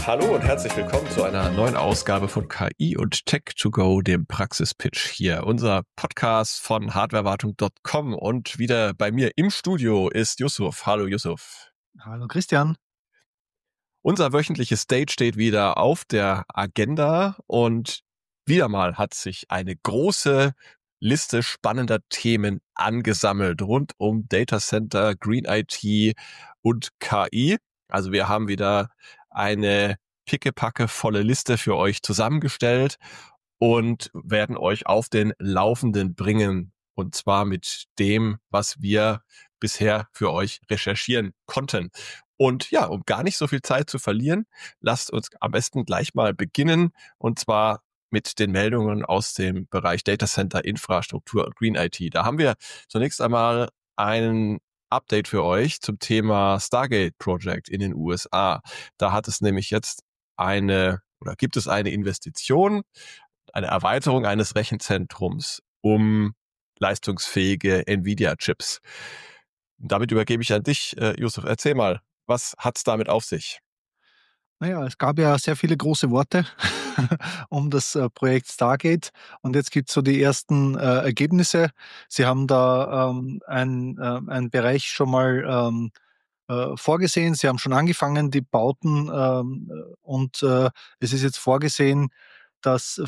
Hallo und herzlich willkommen zu einer neuen Ausgabe von KI und Tech to Go, dem Praxispitch hier. Unser Podcast von hardwarewartung.com und wieder bei mir im Studio ist Yusuf. Hallo Yusuf. Hallo Christian. Unser wöchentliches Date steht wieder auf der Agenda und wieder mal hat sich eine große Liste spannender Themen angesammelt rund um Data Center, Green IT und KI. Also wir haben wieder eine pickepacke volle Liste für euch zusammengestellt und werden euch auf den Laufenden bringen. Und zwar mit dem, was wir bisher für euch recherchieren konnten. Und ja, um gar nicht so viel Zeit zu verlieren, lasst uns am besten gleich mal beginnen. Und zwar mit den Meldungen aus dem Bereich Data Center, Infrastruktur und Green IT. Da haben wir zunächst einmal ein Update für euch zum Thema Stargate Project in den USA. Da hat es nämlich jetzt gibt es eine Investition, eine Erweiterung eines Rechenzentrums um leistungsfähige Nvidia-Chips. Damit übergebe ich an dich, Yusuf. Erzähl mal, was hat's damit auf sich? Naja, es gab ja sehr viele große Worte um das Projekt Stargate und jetzt gibt es so die ersten Ergebnisse. Sie haben da einen Bereich schon mal vorgesehen. Sie haben schon angefangen, die Bauten und es ist jetzt vorgesehen, dass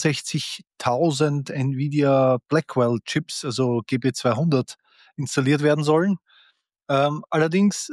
64.000 Nvidia Blackwell-Chips, also GB200, installiert werden sollen. Allerdings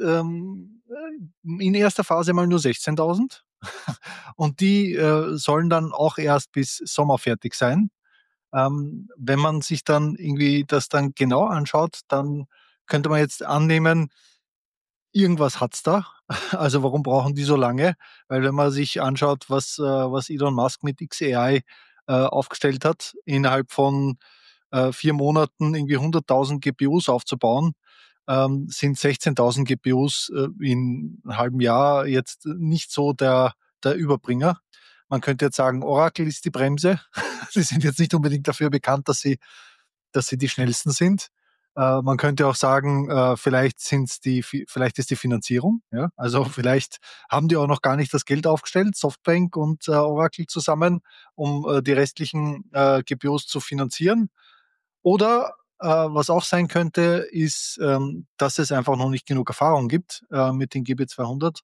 in erster Phase mal nur 16.000 und die sollen dann auch erst bis Sommer fertig sein. Wenn man sich dann irgendwie das dann genau anschaut, dann könnte man jetzt annehmen, irgendwas hat's da. Also warum brauchen die so lange? Weil wenn man sich anschaut, was Elon Musk mit XAI aufgestellt hat, innerhalb von 4 Monaten irgendwie 100.000 GPUs aufzubauen, sind 16.000 GPUs in einem halben Jahr jetzt nicht so der Überbringer. Man könnte jetzt sagen, Oracle ist die Bremse. Sie sind jetzt nicht unbedingt dafür bekannt, dass sie die schnellsten sind. Man könnte auch sagen, vielleicht ist die Finanzierung. Ja? Also vielleicht haben die auch noch gar nicht das Geld aufgestellt, Softbank und Oracle zusammen, um die restlichen GPUs zu finanzieren. Oder was auch sein könnte, ist, dass es einfach noch nicht genug Erfahrung gibt mit den GB200,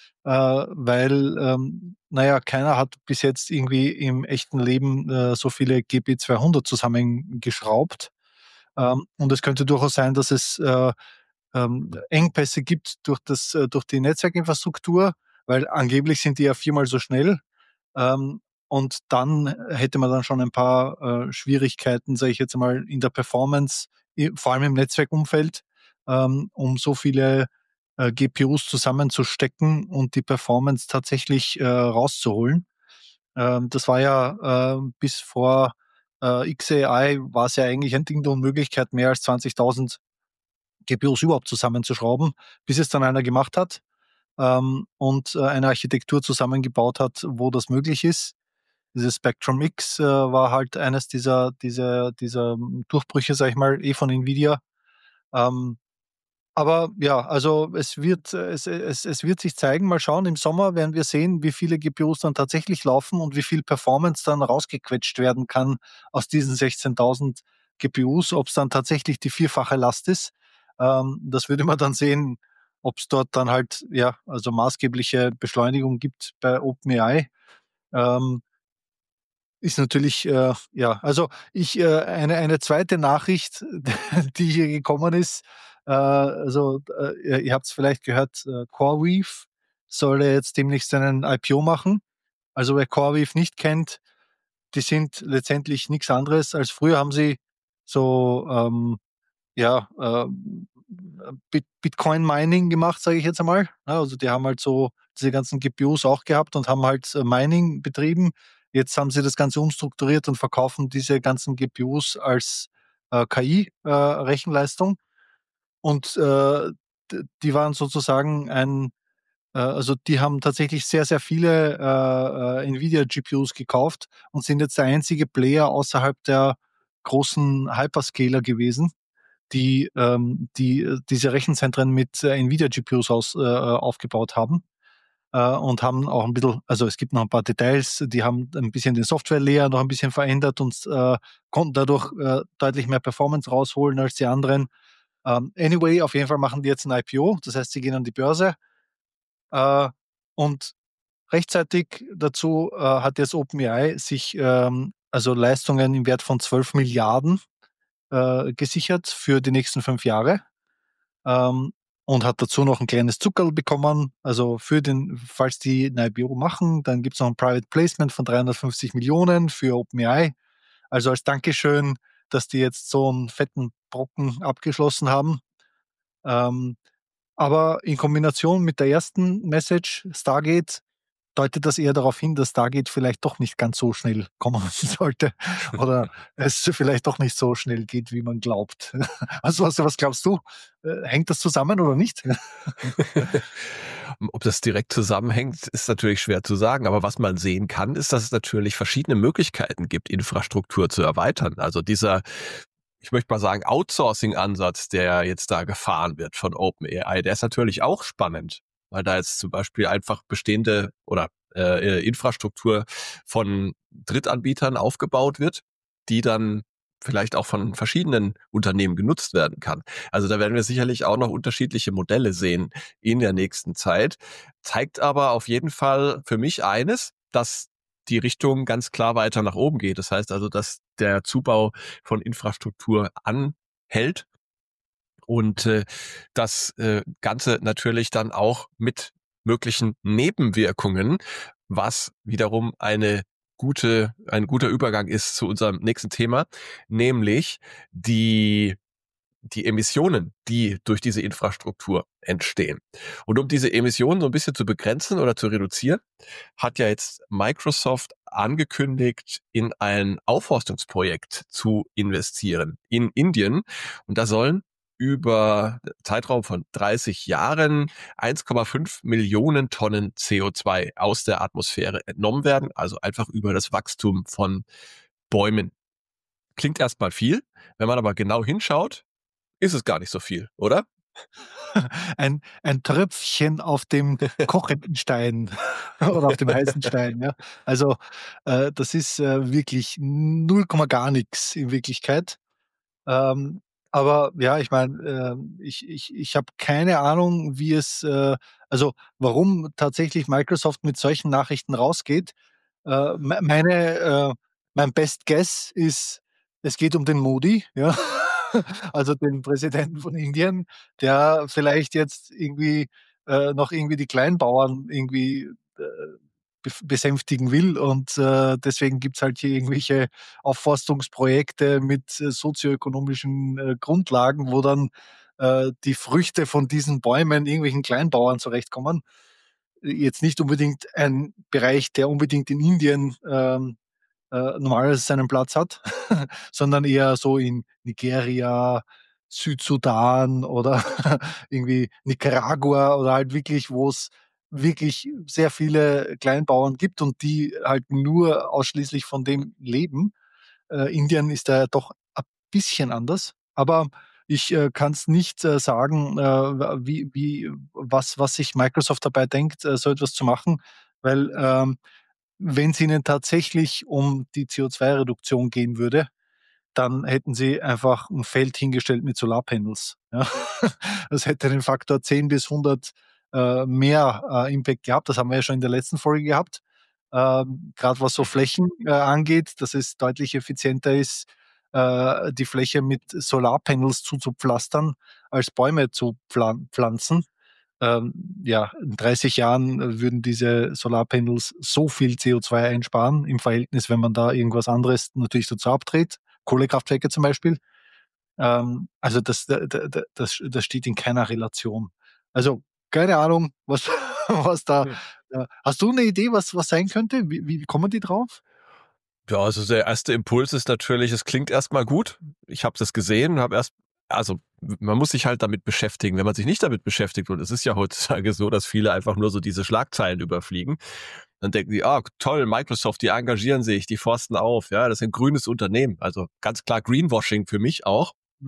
weil, naja, keiner hat bis jetzt irgendwie im echten Leben so viele GB200 zusammengeschraubt. Und es könnte durchaus sein, dass es Engpässe gibt durch die Netzwerkinfrastruktur, weil angeblich sind die ja 4-mal so schnell. Und dann hätte man dann schon ein paar Schwierigkeiten, sage ich jetzt mal, in der Performance, vor allem im Netzwerkumfeld, um so viele GPUs zusammenzustecken und die Performance tatsächlich rauszuholen. Das war ja bis vor XAI war es ja eigentlich ein Ding der Unmöglichkeit, mehr als 20.000 GPUs überhaupt zusammenzuschrauben, bis es dann einer gemacht hat und eine Architektur zusammengebaut hat, wo das möglich ist. Dieses Spectrum X war halt eines dieser Durchbrüche, sag ich mal, von Nvidia. Ähm, aber ja, also es wird sich zeigen. Mal schauen, im Sommer werden wir sehen, wie viele GPUs dann tatsächlich laufen und wie viel Performance dann rausgequetscht werden kann aus diesen 16.000 GPUs, ob es dann tatsächlich die vierfache Last ist. Das würde man dann sehen, ob es dort dann halt, ja, also maßgebliche Beschleunigung gibt bei OpenAI. Ähm, Ist natürlich, ja, also eine zweite Nachricht, die hier gekommen ist, ihr habt es vielleicht gehört, CoreWeave soll ja jetzt demnächst einen IPO machen. Also wer CoreWeave nicht kennt, die sind letztendlich nichts anderes als früher haben sie so ja, Bitcoin-Mining gemacht, sage ich jetzt einmal. Ja, also die haben halt so diese ganzen GPUs auch gehabt und haben halt Mining betrieben. Jetzt haben sie das Ganze umstrukturiert und verkaufen diese ganzen GPUs als KI-Rechenleistung. Und die waren sozusagen also die haben tatsächlich sehr, sehr viele Nvidia-GPUs gekauft und sind jetzt der einzige Player außerhalb der großen Hyperscaler gewesen, die diese Rechenzentren mit Nvidia-GPUs aufgebaut haben. und haben auch ein bisschen, also es gibt noch ein paar Details, die haben ein bisschen den Software-Layer noch ein bisschen verändert und konnten dadurch deutlich mehr Performance rausholen als die anderen. Anyway, auf jeden Fall machen die jetzt ein IPO, das heißt, sie gehen an die Börse. Und rechtzeitig dazu hat jetzt OpenAI sich also Leistungen im Wert von 12 Milliarden gesichert für die nächsten 5 Jahre, ähm, und hat dazu noch ein kleines Zuckerl bekommen. Also falls die ein IPO machen, dann gibt es noch ein Private Placement von 350 Millionen für OpenAI. Also als Dankeschön, dass die jetzt so einen fetten Brocken abgeschlossen haben. Ähm, aber in Kombination mit der ersten Message, Stargate, deutet das eher darauf hin, dass Stargate vielleicht doch nicht ganz so schnell kommen sollte oder es vielleicht doch nicht so schnell geht, wie man glaubt. Also, was glaubst du? Hängt das zusammen oder nicht? Ob das direkt zusammenhängt, ist natürlich schwer zu sagen. Aber was man sehen kann, ist, dass es natürlich verschiedene Möglichkeiten gibt, Infrastruktur zu erweitern. Also dieser, ich möchte mal sagen, Outsourcing-Ansatz, der jetzt da gefahren wird von OpenAI, der ist natürlich auch spannend, weil da jetzt zum Beispiel einfach bestehende oder Infrastruktur von Drittanbietern aufgebaut wird, die dann vielleicht auch von verschiedenen Unternehmen genutzt werden kann. Also da werden wir sicherlich auch noch unterschiedliche Modelle sehen in der nächsten Zeit. Zeigt aber auf jeden Fall für mich eines, dass die Richtung ganz klar weiter nach oben geht. Das heißt also, dass der Zubau von Infrastruktur anhält und das Ganze natürlich dann auch mit möglichen Nebenwirkungen, was wiederum ein guter Übergang ist zu unserem nächsten Thema, nämlich die Emissionen, die durch diese Infrastruktur entstehen. Und um diese Emissionen so ein bisschen zu begrenzen oder zu reduzieren, hat ja jetzt Microsoft angekündigt, in ein Aufforstungsprojekt zu investieren in Indien. Und da sollen über Zeitraum von 30 Jahren 1,5 Millionen Tonnen CO2 aus der Atmosphäre entnommen werden, also einfach über das Wachstum von Bäumen. Klingt erstmal viel, wenn man aber genau hinschaut, ist es gar nicht so viel, oder? Ein Tröpfchen auf dem kochenden Stein oder auf dem heißen Stein. Ja. Also das ist wirklich 0, gar nichts in Wirklichkeit. Ähm, aber ja, ich meine, ich habe keine Ahnung, also warum tatsächlich Microsoft mit solchen Nachrichten rausgeht. Mein Best Guess ist, es geht um den Modi, ja. Also den Präsidenten von Indien, der vielleicht jetzt irgendwie noch irgendwie die Kleinbauern irgendwie besänftigen will und deswegen gibt's halt hier irgendwelche Aufforstungsprojekte mit sozioökonomischen Grundlagen, wo dann die Früchte von diesen Bäumen irgendwelchen Kleinbauern zurechtkommen. Jetzt nicht unbedingt ein Bereich, der unbedingt in Indien normalerweise seinen Platz hat, sondern eher so in Nigeria, Südsudan oder irgendwie Nicaragua oder halt wirklich, wo es wirklich sehr viele Kleinbauern gibt und die halt nur ausschließlich von dem leben. Indien ist da ja doch ein bisschen anders, aber ich kann es nicht sagen, was sich Microsoft dabei denkt, so etwas zu machen, weil wenn es ihnen tatsächlich um die CO2-Reduktion gehen würde, dann hätten sie einfach ein Feld hingestellt mit Solarpanels. Ja. Das hätte den Faktor 10 bis 100 mehr Impact gehabt. Das haben wir ja schon in der letzten Folge gehabt. Gerade was so Flächen angeht, dass es deutlich effizienter ist, die Fläche mit Solarpanels zuzupflastern, als Bäume zu pflanzen. Ähm, ja, in 30 Jahren würden diese Solarpanels so viel CO2 einsparen im Verhältnis, wenn man da irgendwas anderes natürlich dazu abdreht, Kohlekraftwerke zum Beispiel. Also das steht in keiner Relation. Also keine Ahnung, was, was da. Hm. Hast du eine Idee, was sein könnte? Wie kommen die drauf? Ja, also der erste Impuls ist natürlich, es klingt erstmal gut. Ich habe das gesehen, also man muss sich halt damit beschäftigen. Wenn man sich nicht damit beschäftigt, und es ist ja heutzutage so, dass viele einfach nur so diese Schlagzeilen überfliegen, dann denken die, ah, toll, Microsoft, die engagieren sich, die forsten auf, ja, das ist ein grünes Unternehmen. Also ganz klar Greenwashing für mich auch. Mhm.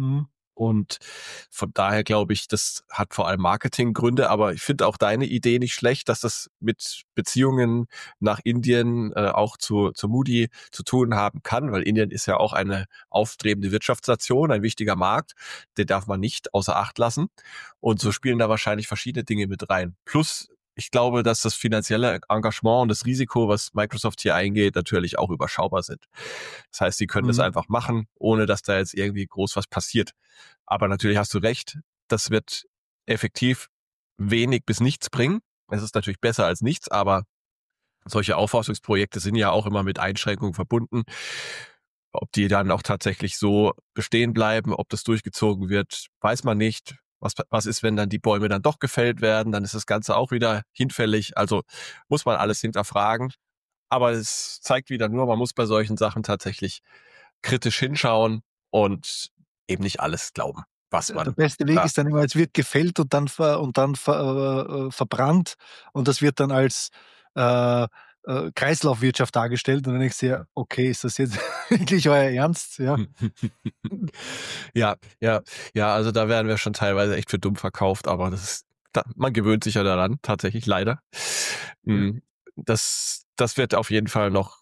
Und von daher glaube ich, das hat vor allem Marketinggründe, aber ich finde auch deine Idee nicht schlecht, dass das mit Beziehungen nach Indien auch zu Moody zu tun haben kann, weil Indien ist ja auch eine aufstrebende Wirtschaftsnation, ein wichtiger Markt, den darf man nicht außer Acht lassen. Und so spielen da wahrscheinlich verschiedene Dinge mit rein. Plus, ich glaube, dass das finanzielle Engagement und das Risiko, was Microsoft hier eingeht, natürlich auch überschaubar sind. Das heißt, sie können das Mhm. einfach machen, ohne dass da jetzt irgendwie groß was passiert. Aber natürlich hast du recht, das wird effektiv wenig bis nichts bringen. Es ist natürlich besser als nichts, aber solche Aufforstungsprojekte sind ja auch immer mit Einschränkungen verbunden. Ob die dann auch tatsächlich so bestehen bleiben, ob das durchgezogen wird, weiß man nicht. Was ist, wenn dann die Bäume dann doch gefällt werden? Dann ist das Ganze auch wieder hinfällig. Also muss man alles hinterfragen. Aber es zeigt wieder nur, man muss bei solchen Sachen tatsächlich kritisch hinschauen und eben nicht alles glauben, was Der man beste Weg da. ist dann immer, es wird gefällt und dann verbrannt und das wird dann als äh, Kreislaufwirtschaft dargestellt und dann denkst du dir, okay, ist das jetzt wirklich euer Ernst? Ja. Ja, ja, ja, also da werden wir schon teilweise echt für dumm verkauft, aber man gewöhnt sich ja daran, tatsächlich, leider. Ja. Mm, Das wird auf jeden Fall noch,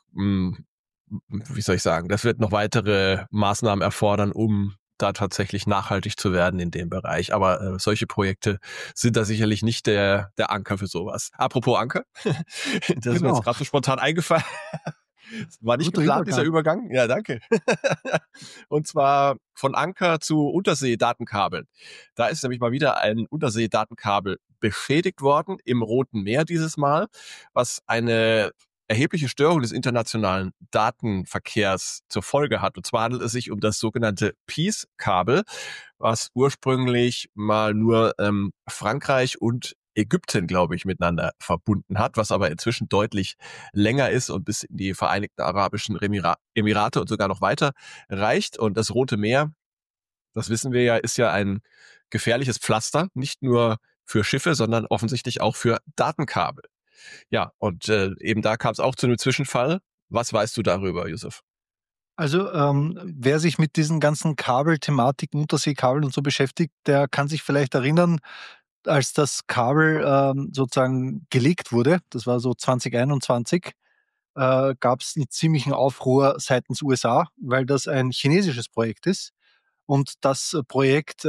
wie soll ich sagen, das wird noch weitere Maßnahmen erfordern, um da tatsächlich nachhaltig zu werden in dem Bereich. Aber solche Projekte sind da sicherlich nicht der Anker für sowas. Apropos Anker, das ist mir jetzt Genau, gerade so spontan eingefallen. War nicht guter geplant, dieser Übergang. Übergang? Ja, danke. Und zwar von Anker zu Unterseedatenkabeln. Da ist nämlich mal wieder ein Unterseedatenkabel beschädigt worden im Roten Meer dieses Mal, was eine erhebliche Störung des internationalen Datenverkehrs zur Folge hat. Und zwar handelt es sich um das sogenannte Peace-Kabel, was ursprünglich mal nur Frankreich und Ägypten, glaube ich, miteinander verbunden hat, was aber inzwischen deutlich länger ist und bis in die Vereinigten Arabischen Emirate und sogar noch weiter reicht. Und das Rote Meer, das wissen wir ja, ist ja ein gefährliches Pflaster, nicht nur für Schiffe, sondern offensichtlich auch für Datenkabel. Ja, und eben da kam es auch zu einem Zwischenfall. Was weißt du darüber, Yusuf? Also wer sich mit diesen ganzen Kabelthematiken, Unterseekabeln und so beschäftigt, der kann sich vielleicht erinnern, als das Kabel sozusagen gelegt wurde, das war so 2021, gab es einen ziemlichen Aufruhr seitens USA, weil das ein chinesisches Projekt ist und das Projekt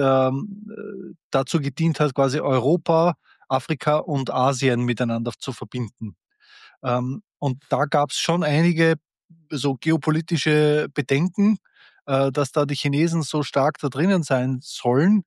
dazu gedient hat, quasi Europa, Afrika und Asien miteinander zu verbinden. Und da gab es schon einige so geopolitische Bedenken, dass da die Chinesen so stark da drinnen sein sollen.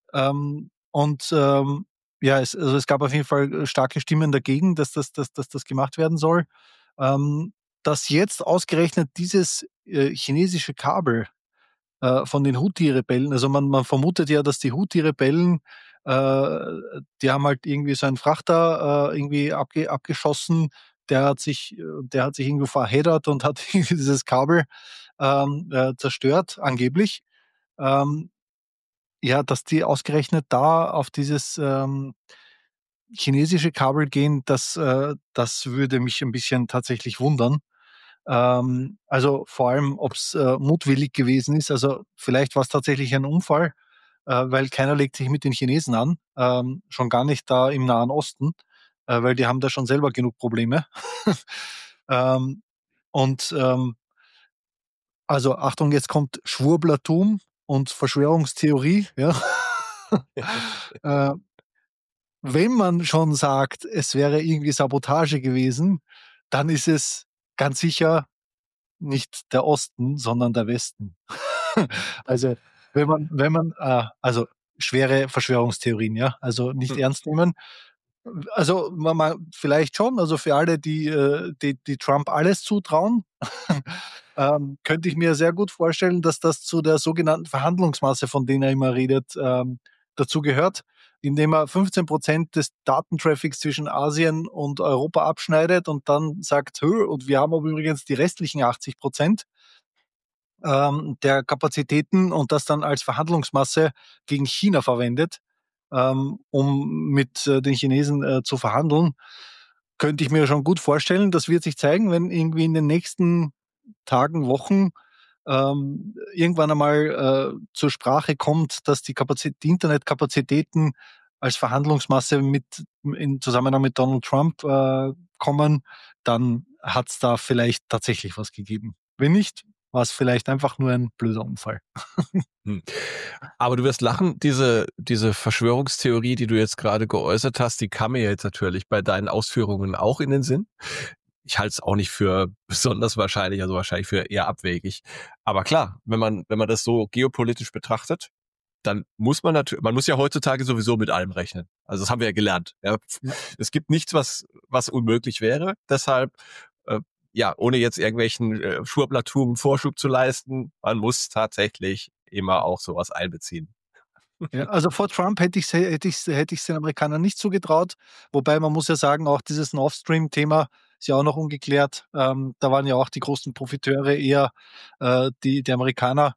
Und ja, es gab auf jeden Fall starke Stimmen dagegen, dass das gemacht werden soll. Ähm, dass jetzt ausgerechnet dieses chinesische Kabel von den Houthi-Rebellen, also man vermutet ja, dass die Houthi-Rebellen, äh, die haben halt irgendwie so einen Frachter irgendwie abgeschossen, der hat sich irgendwo verheddert und hat irgendwie dieses Kabel zerstört, angeblich. Ähm, ja, dass die ausgerechnet da auf dieses chinesische Kabel gehen, das würde mich ein bisschen tatsächlich wundern. Also vor allem, ob's mutwillig gewesen ist. Also vielleicht war es tatsächlich ein Unfall, weil keiner legt sich mit den Chinesen an, schon gar nicht da im Nahen Osten, weil die haben da schon selber genug Probleme. Ähm, und also Achtung, jetzt kommt Schwurblertum und Verschwörungstheorie, ja. Äh, wenn man schon sagt, es wäre irgendwie Sabotage gewesen, dann ist es ganz sicher nicht der Osten, sondern der Westen. Also, also schwere Verschwörungstheorien, ja, also nicht ernst nehmen. Also, vielleicht schon, also für alle, die Trump alles zutrauen, könnte ich mir sehr gut vorstellen, dass das zu der sogenannten Verhandlungsmasse, von denen er immer redet, dazugehört, indem er 15% des Datentraffics zwischen Asien und Europa abschneidet und dann sagt: „Hö, und wir haben aber übrigens die restlichen 80% der Kapazitäten“, und das dann als Verhandlungsmasse gegen China verwendet, um mit den Chinesen zu verhandeln. Könnte ich mir schon gut vorstellen. Das wird sich zeigen, wenn irgendwie in den nächsten Tagen, Wochen irgendwann einmal zur Sprache kommt, dass die Internetkapazitäten als Verhandlungsmasse in Zusammenhang mit Donald Trump kommen, dann hat es da vielleicht tatsächlich was gegeben. Wenn nicht, war es vielleicht einfach nur ein blöder Unfall. Hm. Aber du wirst lachen, diese Verschwörungstheorie, die du jetzt gerade geäußert hast, die kam mir jetzt natürlich bei deinen Ausführungen auch in den Sinn. Ich halte es auch nicht für besonders wahrscheinlich, also wahrscheinlich für eher abwegig. Aber klar, wenn man das so geopolitisch betrachtet, dann muss man muss ja heutzutage sowieso mit allem rechnen. Also das haben wir ja gelernt. Ja. Ja. Es gibt nichts, was unmöglich wäre. Deshalb, äh, ja, ohne jetzt irgendwelchen Schwurblertum Vorschub zu leisten, man muss tatsächlich immer auch sowas einbeziehen. Ja, also vor Trump hätte ich's den Amerikanern nicht zugetraut. Wobei man muss ja sagen, auch dieses Nord Stream-Thema ist ja auch noch ungeklärt. Da waren ja auch die großen Profiteure eher die Amerikaner.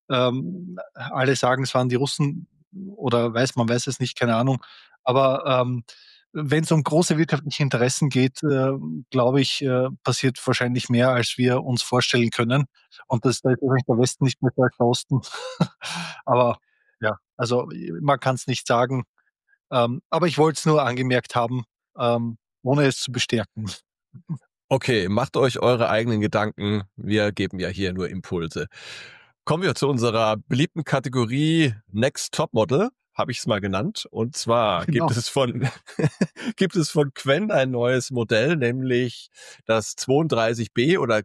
Alle sagen, es waren die Russen oder man weiß es nicht, keine Ahnung. Aber wenn es um große wirtschaftliche Interessen geht, glaube ich, passiert wahrscheinlich mehr, als wir uns vorstellen können. Und da ist wahrscheinlich der Westen nicht mehr der Osten. Aber ja, also man kann es nicht sagen. Aber ich wollte es nur angemerkt haben, ohne es zu bestärken. Okay, macht euch eure eigenen Gedanken. Wir geben ja hier nur Impulse. Kommen wir zu unserer beliebten Kategorie Next Top Model, habe ich es mal genannt. Und zwar gibt Genau. es von gibt es von Qwen ein neues Modell, nämlich das 32B oder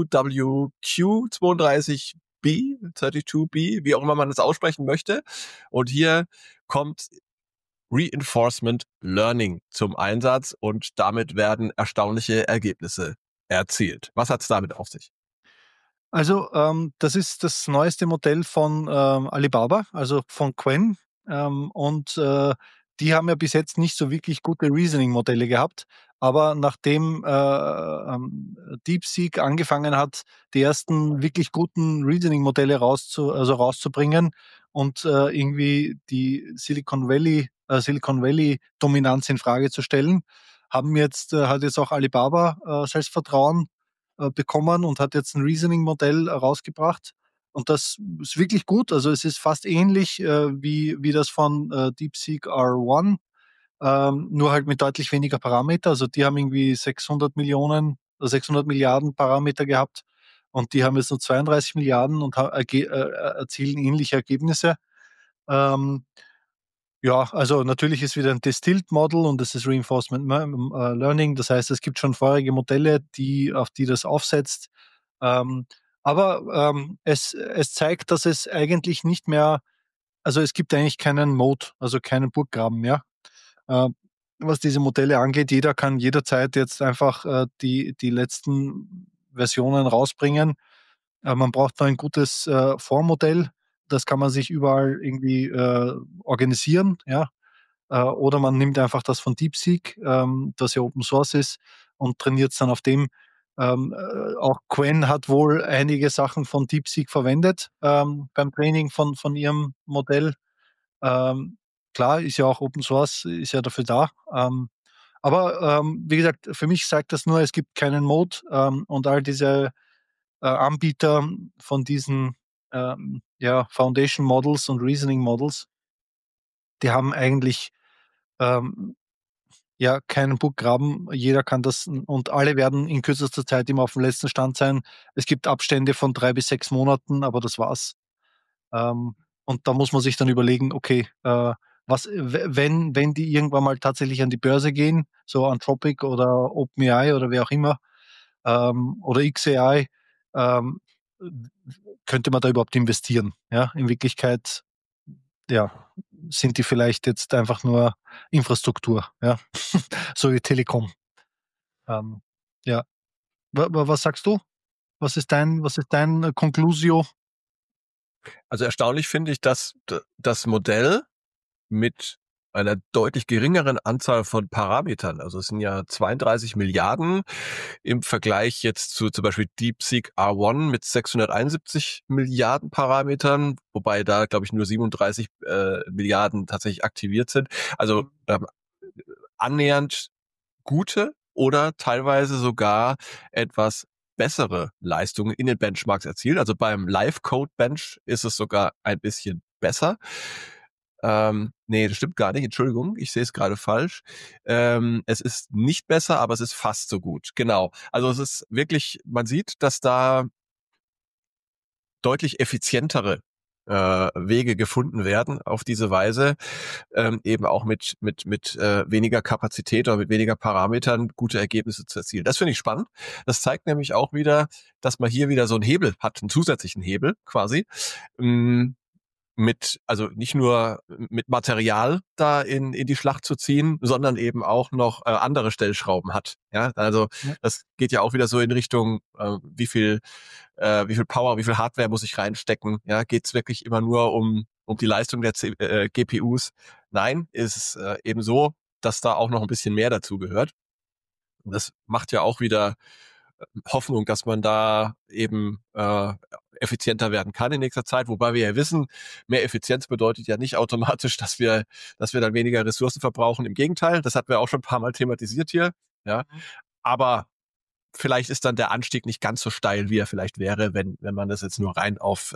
QWQ 32B, 32B, wie auch immer man es aussprechen möchte. Und hier kommt Reinforcement Learning zum Einsatz und damit werden erstaunliche Ergebnisse erzielt. Was hat es damit auf sich? Also, das ist das neueste Modell von Alibaba, also von Qwen. Und die haben ja bis jetzt nicht so wirklich gute Reasoning-Modelle gehabt. Aber nachdem DeepSeek angefangen hat, die ersten wirklich guten Reasoning-Modelle rauszubringen und irgendwie die Silicon Valley Dominanz in Frage zu stellen, hat jetzt auch Alibaba Selbstvertrauen bekommen und hat jetzt ein Reasoning-Modell rausgebracht. Und das ist wirklich gut. Also es ist fast ähnlich wie das von DeepSeek R1, nur halt mit deutlich weniger Parameter. Also die haben irgendwie 600 Milliarden Parameter gehabt und die haben jetzt nur 32 Milliarden und erzielen ähnliche Ergebnisse. Ähm, ja, also natürlich ist wieder ein Distilled Model und das ist Reinforcement Learning. Das heißt, es gibt schon vorherige Modelle, auf die das aufsetzt. Ähm, aber es zeigt, dass es eigentlich nicht mehr, also es gibt eigentlich keinen Mode, also keinen Burggraben mehr. Äh, Was diese Modelle angeht, jeder kann jederzeit jetzt einfach die letzten Versionen rausbringen. Man braucht nur ein gutes Vormodell. Das kann man sich überall irgendwie organisieren, ja. Oder man nimmt einfach das von DeepSeek, das ja Open Source ist, und trainiert es dann auf dem. Auch Qwen hat wohl einige Sachen von DeepSeek verwendet beim Training von ihrem Modell. Ähm, klar, ist ja auch Open Source, ist ja dafür da. Aber wie gesagt, für mich sagt das nur, es gibt keinen Mode und all diese Anbieter von diesen ja, Foundation Models und Reasoning Models, die haben eigentlich ähm, ja keinen Burggraben. Jeder kann das und alle werden in kürzester Zeit immer auf dem letzten Stand sein. Es gibt Abstände von 3 bis 6 Monaten, aber das war's. Und da muss man sich dann überlegen, okay, wenn die irgendwann mal tatsächlich an die Börse gehen, so Anthropic oder OpenAI oder wer auch immer, oder XAI, ähm, könnte man da überhaupt investieren? Ja, in Wirklichkeit, ja, sind die vielleicht jetzt einfach nur Infrastruktur, ja, so wie Telekom. Ähm, ja, was sagst du? Was ist dein Conclusio? Also erstaunlich finde ich, dass das Modell mit einer deutlich geringeren Anzahl von Parametern, also es sind ja 32 Milliarden im Vergleich jetzt zu zum Beispiel DeepSeek R1 mit 671 Milliarden Parametern, wobei da, glaube ich, nur 37 Milliarden tatsächlich aktiviert sind. Also annähernd gute oder teilweise sogar etwas bessere Leistungen in den Benchmarks erzielt. Also beim Live-Code-Bench ist es sogar ein bisschen besser. Nee, das stimmt gar nicht. Entschuldigung, ich sehe es gerade falsch. Es ist nicht besser, aber es ist fast so gut. Genau. Also es ist wirklich, man sieht, dass da deutlich effizientere Wege gefunden werden auf diese Weise, eben auch mit weniger Kapazität oder mit weniger Parametern gute Ergebnisse zu erzielen. Das finde ich spannend. Das zeigt nämlich auch wieder, dass man hier wieder so einen Hebel hat, einen zusätzlichen Hebel quasi, also nicht nur mit Material da in die Schlacht zu ziehen, sondern eben auch noch andere Stellschrauben hat. Ja, also Ja. das geht ja auch wieder so in Richtung, wie viel Power, wie viel Hardware muss ich reinstecken? Ja, geht's wirklich immer nur um die Leistung der GPUs? Nein, ist es eben so, dass da auch noch ein bisschen mehr dazu gehört. Und das macht ja auch wieder Hoffnung, dass man da eben effizienter werden kann in nächster Zeit, wobei wir ja wissen, mehr Effizienz bedeutet ja nicht automatisch, dass wir dann weniger Ressourcen verbrauchen. Im Gegenteil, das hatten wir auch schon ein paar Mal thematisiert hier. Ja, aber vielleicht ist dann der Anstieg nicht ganz so steil, wie er vielleicht wäre, wenn man das jetzt nur rein auf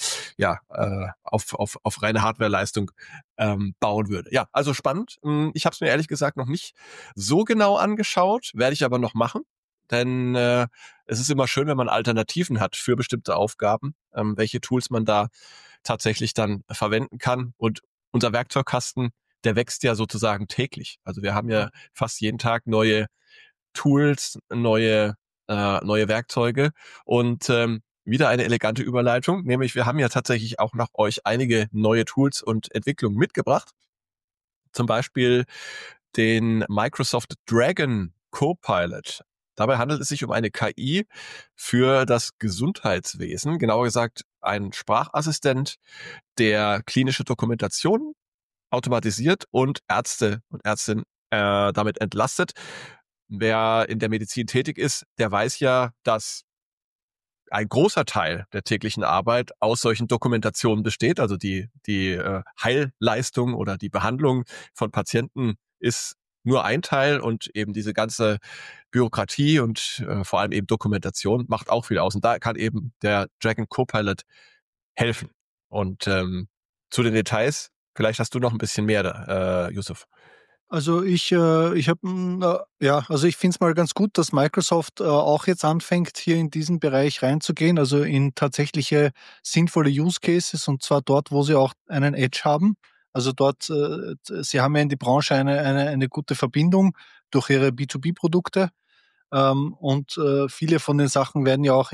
reine Hardwareleistung bauen würde. Ja, also spannend. Ich habe es mir ehrlich gesagt noch nicht so genau angeschaut, werde ich aber noch machen. Denn es ist immer schön, wenn man Alternativen hat für bestimmte Aufgaben, welche Tools man da tatsächlich dann verwenden kann. Und unser Werkzeugkasten, der wächst ja sozusagen täglich. Also wir haben ja fast jeden Tag neue Tools, neue Werkzeuge und wieder eine elegante Überleitung, nämlich wir haben ja tatsächlich auch nach euch einige neue Tools und Entwicklungen mitgebracht. Zum Beispiel den Microsoft Dragon Copilot. Dabei handelt es sich um eine KI für das Gesundheitswesen, genauer gesagt ein Sprachassistent, der klinische Dokumentation automatisiert und Ärzte und Ärztinnen damit entlastet. Wer in der Medizin tätig ist, der weiß ja, dass ein großer Teil der täglichen Arbeit aus solchen Dokumentationen besteht. Also die Heilleistung oder die Behandlung von Patienten ist nur ein Teil und eben diese ganze Bürokratie und vor allem eben Dokumentation macht auch viel aus. Und da kann eben der Dragon Copilot helfen. Und zu den Details, vielleicht hast du noch ein bisschen mehr da, Yusuf. Also ich habe, ja, also ich finde es mal ganz gut, dass Microsoft auch jetzt anfängt, hier in diesen Bereich reinzugehen, also in tatsächliche sinnvolle Use Cases und zwar dort, wo sie auch einen Edge haben. Also dort, sie haben ja in die Branche eine gute Verbindung durch ihre B2B-Produkte und viele von den Sachen werden ja auch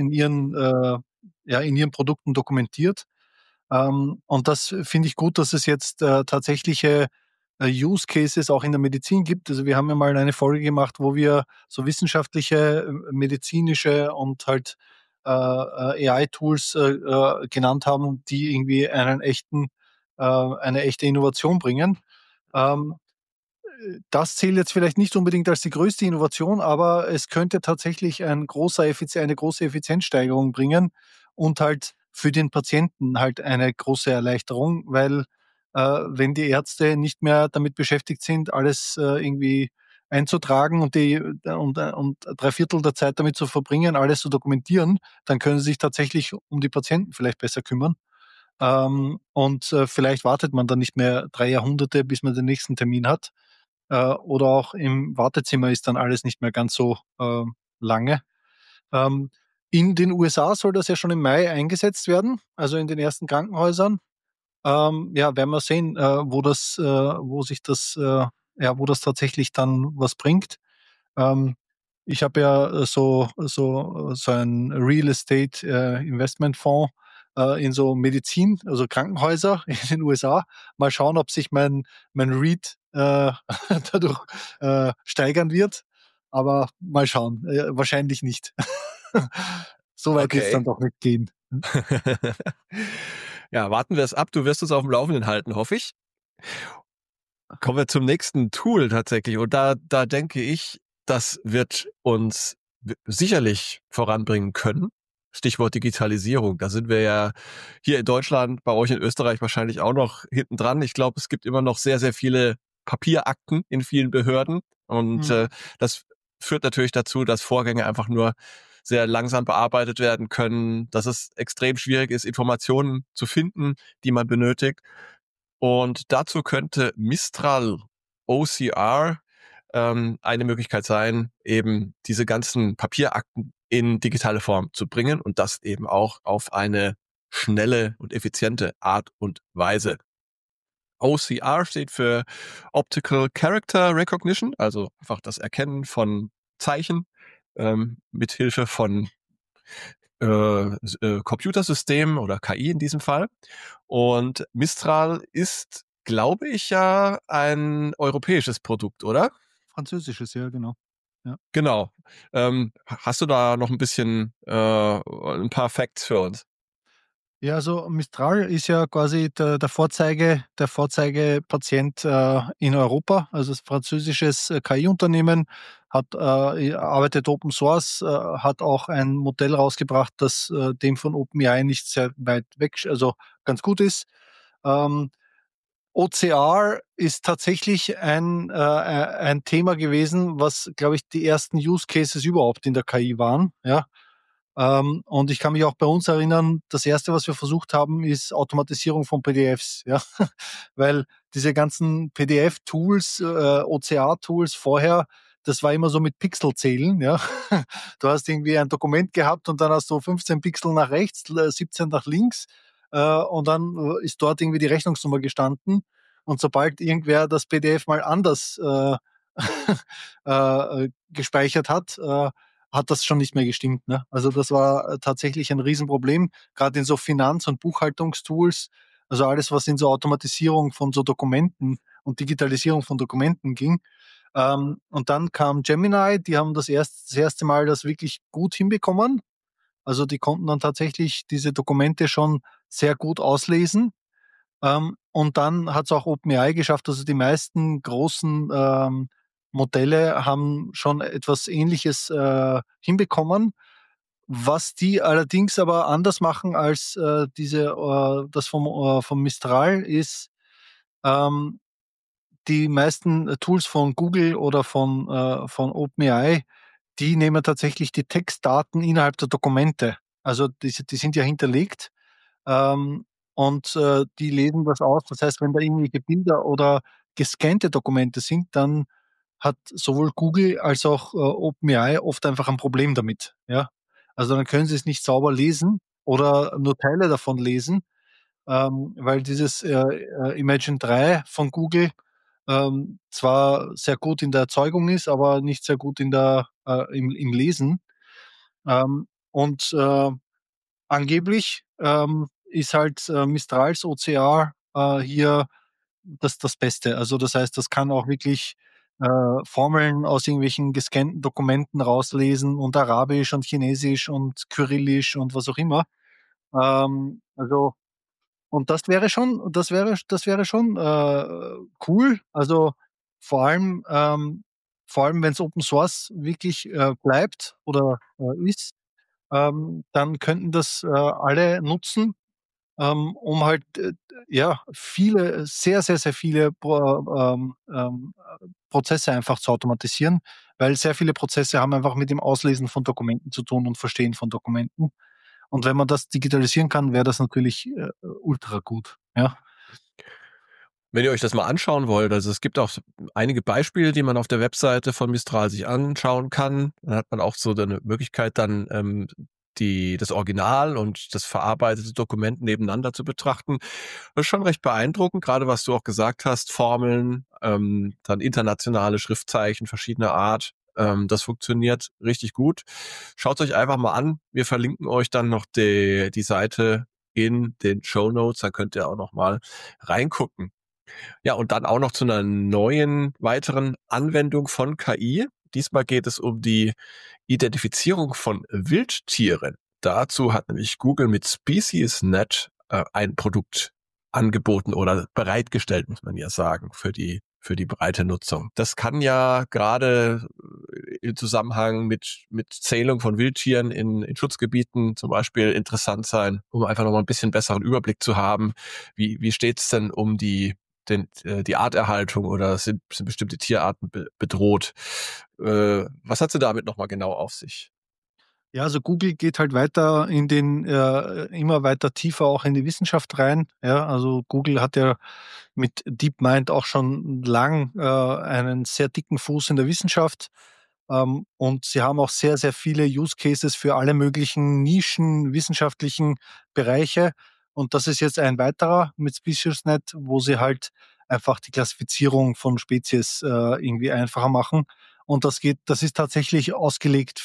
in ihren Produkten dokumentiert. Und das finde ich gut, dass es jetzt tatsächliche Use Cases auch in der Medizin gibt. Also wir haben ja mal eine Folge gemacht, wo wir so wissenschaftliche, medizinische und halt AI-Tools genannt haben, die irgendwie eine echte Innovation bringen. Ähm, Das zählt jetzt vielleicht nicht unbedingt als die größte Innovation, aber es könnte tatsächlich eine große Effizienzsteigerung bringen und halt für den Patienten halt eine große Erleichterung, weil wenn die Ärzte nicht mehr damit beschäftigt sind, alles irgendwie einzutragen und 3/4 der Zeit damit zu verbringen, alles zu dokumentieren, dann können sie sich tatsächlich um die Patienten vielleicht besser kümmern. Und vielleicht wartet man dann nicht mehr 3 Jahrhunderte, bis man den nächsten Termin hat, oder auch im Wartezimmer ist dann alles nicht mehr ganz so lange. Ähm, in den USA soll das ja schon im Mai eingesetzt werden, also in den ersten Krankenhäusern. Ja, werden wir sehen, wo das tatsächlich dann was bringt. Ähm, Ich habe ja so ein Real Estate Investmentfonds in so Medizin, also Krankenhäuser in den USA. Mal schauen, ob sich mein REIT dadurch steigern wird. Aber mal schauen. Wahrscheinlich nicht. So weit wird es Okay. dann doch nicht gehen. Ja, warten wir es ab. Du wirst uns auf dem Laufenden halten, hoffe ich. Kommen wir zum nächsten Tool tatsächlich. Und da denke ich, das wird uns sicherlich voranbringen können. Stichwort Digitalisierung. Da sind wir ja hier in Deutschland, bei euch in Österreich wahrscheinlich auch noch hinten dran. Ich glaube, es gibt immer noch sehr, sehr viele Papierakten in vielen Behörden. Und Mhm. das führt natürlich dazu, dass Vorgänge einfach nur sehr langsam bearbeitet werden können, dass es extrem schwierig ist, Informationen zu finden, die man benötigt. Und dazu könnte Mistral OCR eine Möglichkeit sein, eben diese ganzen Papierakten in digitale Form zu bringen und das eben auch auf eine schnelle und effiziente Art und Weise. OCR steht für Optical Character Recognition, also einfach das Erkennen von Zeichen mit Hilfe von Computersystemen oder KI in diesem Fall. Und Mistral ist, glaube ich, ja ein europäisches Produkt, oder? Französisches, ja, genau. Ja. Genau. Hast du da noch ein bisschen ein paar Facts für uns? Ja, also Mistral ist ja quasi der Vorzeigepatient in Europa. Also das französisches KI-Unternehmen arbeitet Open Source, hat auch ein Modell rausgebracht, das dem von OpenAI nicht sehr weit weg, also ganz gut ist. Ähm, OCR ist tatsächlich ein Thema gewesen, was, glaube ich, die ersten Use Cases überhaupt in der KI waren. Ja, und ich kann mich auch bei uns erinnern, das erste, was wir versucht haben, ist Automatisierung von PDFs, ja. Weil diese ganzen PDF-Tools, OCR-Tools vorher, das war immer so mit Pixel-Zählen, ja. Du hast irgendwie ein Dokument gehabt und dann hast du 15 Pixel nach rechts, 17 nach links, und dann ist dort irgendwie die Rechnungsnummer gestanden. Und sobald irgendwer das PDF mal anders gespeichert hat das schon nicht mehr gestimmt. Ne? Also das war tatsächlich ein Riesenproblem, gerade in so Finanz- und Buchhaltungstools, also alles, was in so Automatisierung von so Dokumenten und Digitalisierung von Dokumenten ging. Und dann kam Gemini, die haben das erste Mal das wirklich gut hinbekommen. Also die konnten dann tatsächlich diese Dokumente schon sehr gut auslesen. Und dann hat es auch OpenAI geschafft, also die meisten großen Modelle haben schon etwas Ähnliches hinbekommen. Was die allerdings aber anders machen als das vom Mistral ist, ähm, die meisten Tools von Google oder von OpenAI, die nehmen tatsächlich die Textdaten innerhalb der Dokumente. Also die sind ja hinterlegt ähm, und die lesen das aus. Das heißt, wenn da irgendwelche Bilder oder gescannte Dokumente sind, dann hat sowohl Google als auch OpenAI oft einfach ein Problem damit. Ja? Also dann können sie es nicht sauber lesen oder nur Teile davon lesen, weil dieses Imagine 3 von Google zwar sehr gut in der Erzeugung ist, aber nicht sehr gut im Lesen. Und angeblich ist halt Mistrals OCR hier das Beste. Also das heißt, das kann auch wirklich Formeln aus irgendwelchen gescannten Dokumenten rauslesen und Arabisch und Chinesisch und Kyrillisch und was auch immer. Also und das wäre schon cool. Also vor allem, vor allem, wenn es Open Source wirklich bleibt oder ist, dann könnten das alle nutzen, um halt ja viele, sehr, sehr, sehr viele Prozesse einfach zu automatisieren, weil sehr viele Prozesse haben einfach mit dem Auslesen von Dokumenten zu tun und Verstehen von Dokumenten. Und wenn man das digitalisieren kann, wäre das natürlich ultra gut. Ja. Wenn ihr euch das mal anschauen wollt, also es gibt auch einige Beispiele, die man auf der Webseite von Mistral sich anschauen kann. Dann hat man auch so eine Möglichkeit, dann das Original und das verarbeitete Dokument nebeneinander zu betrachten. Das ist schon recht beeindruckend, gerade was du auch gesagt hast, Formeln, dann internationale Schriftzeichen verschiedener Art. Das funktioniert richtig gut. Schaut euch einfach mal an. Wir verlinken euch dann noch die Seite in den Shownotes, da könnt ihr auch noch mal reingucken. Ja, und dann auch noch zu einer neuen, weiteren Anwendung von KI. Diesmal geht es um die Identifizierung von Wildtieren. Dazu hat nämlich Google mit SpeciesNet ein Produkt angeboten oder bereitgestellt, muss man ja sagen, für die breite Nutzung. Das kann ja gerade im Zusammenhang mit Zählung von Wildtieren in Schutzgebieten zum Beispiel interessant sein, um einfach noch mal ein bisschen besseren Überblick zu haben. Wie steht's denn um die Arterhaltung oder sind bestimmte Tierarten bedroht? Was hat sie damit nochmal genau auf sich? Ja, also Google geht halt weiter in den, immer weiter tiefer auch in die Wissenschaft rein. Ja, also Google hat ja mit DeepMind auch schon lang einen sehr dicken Fuß in der Wissenschaft. Und sie haben auch sehr, sehr viele Use Cases für alle möglichen Nischen, wissenschaftlichen Bereiche. Und das ist jetzt ein weiterer mit SpeciesNet, wo sie halt einfach die Klassifizierung von Spezies irgendwie einfacher machen. Und das ist tatsächlich ausgelegt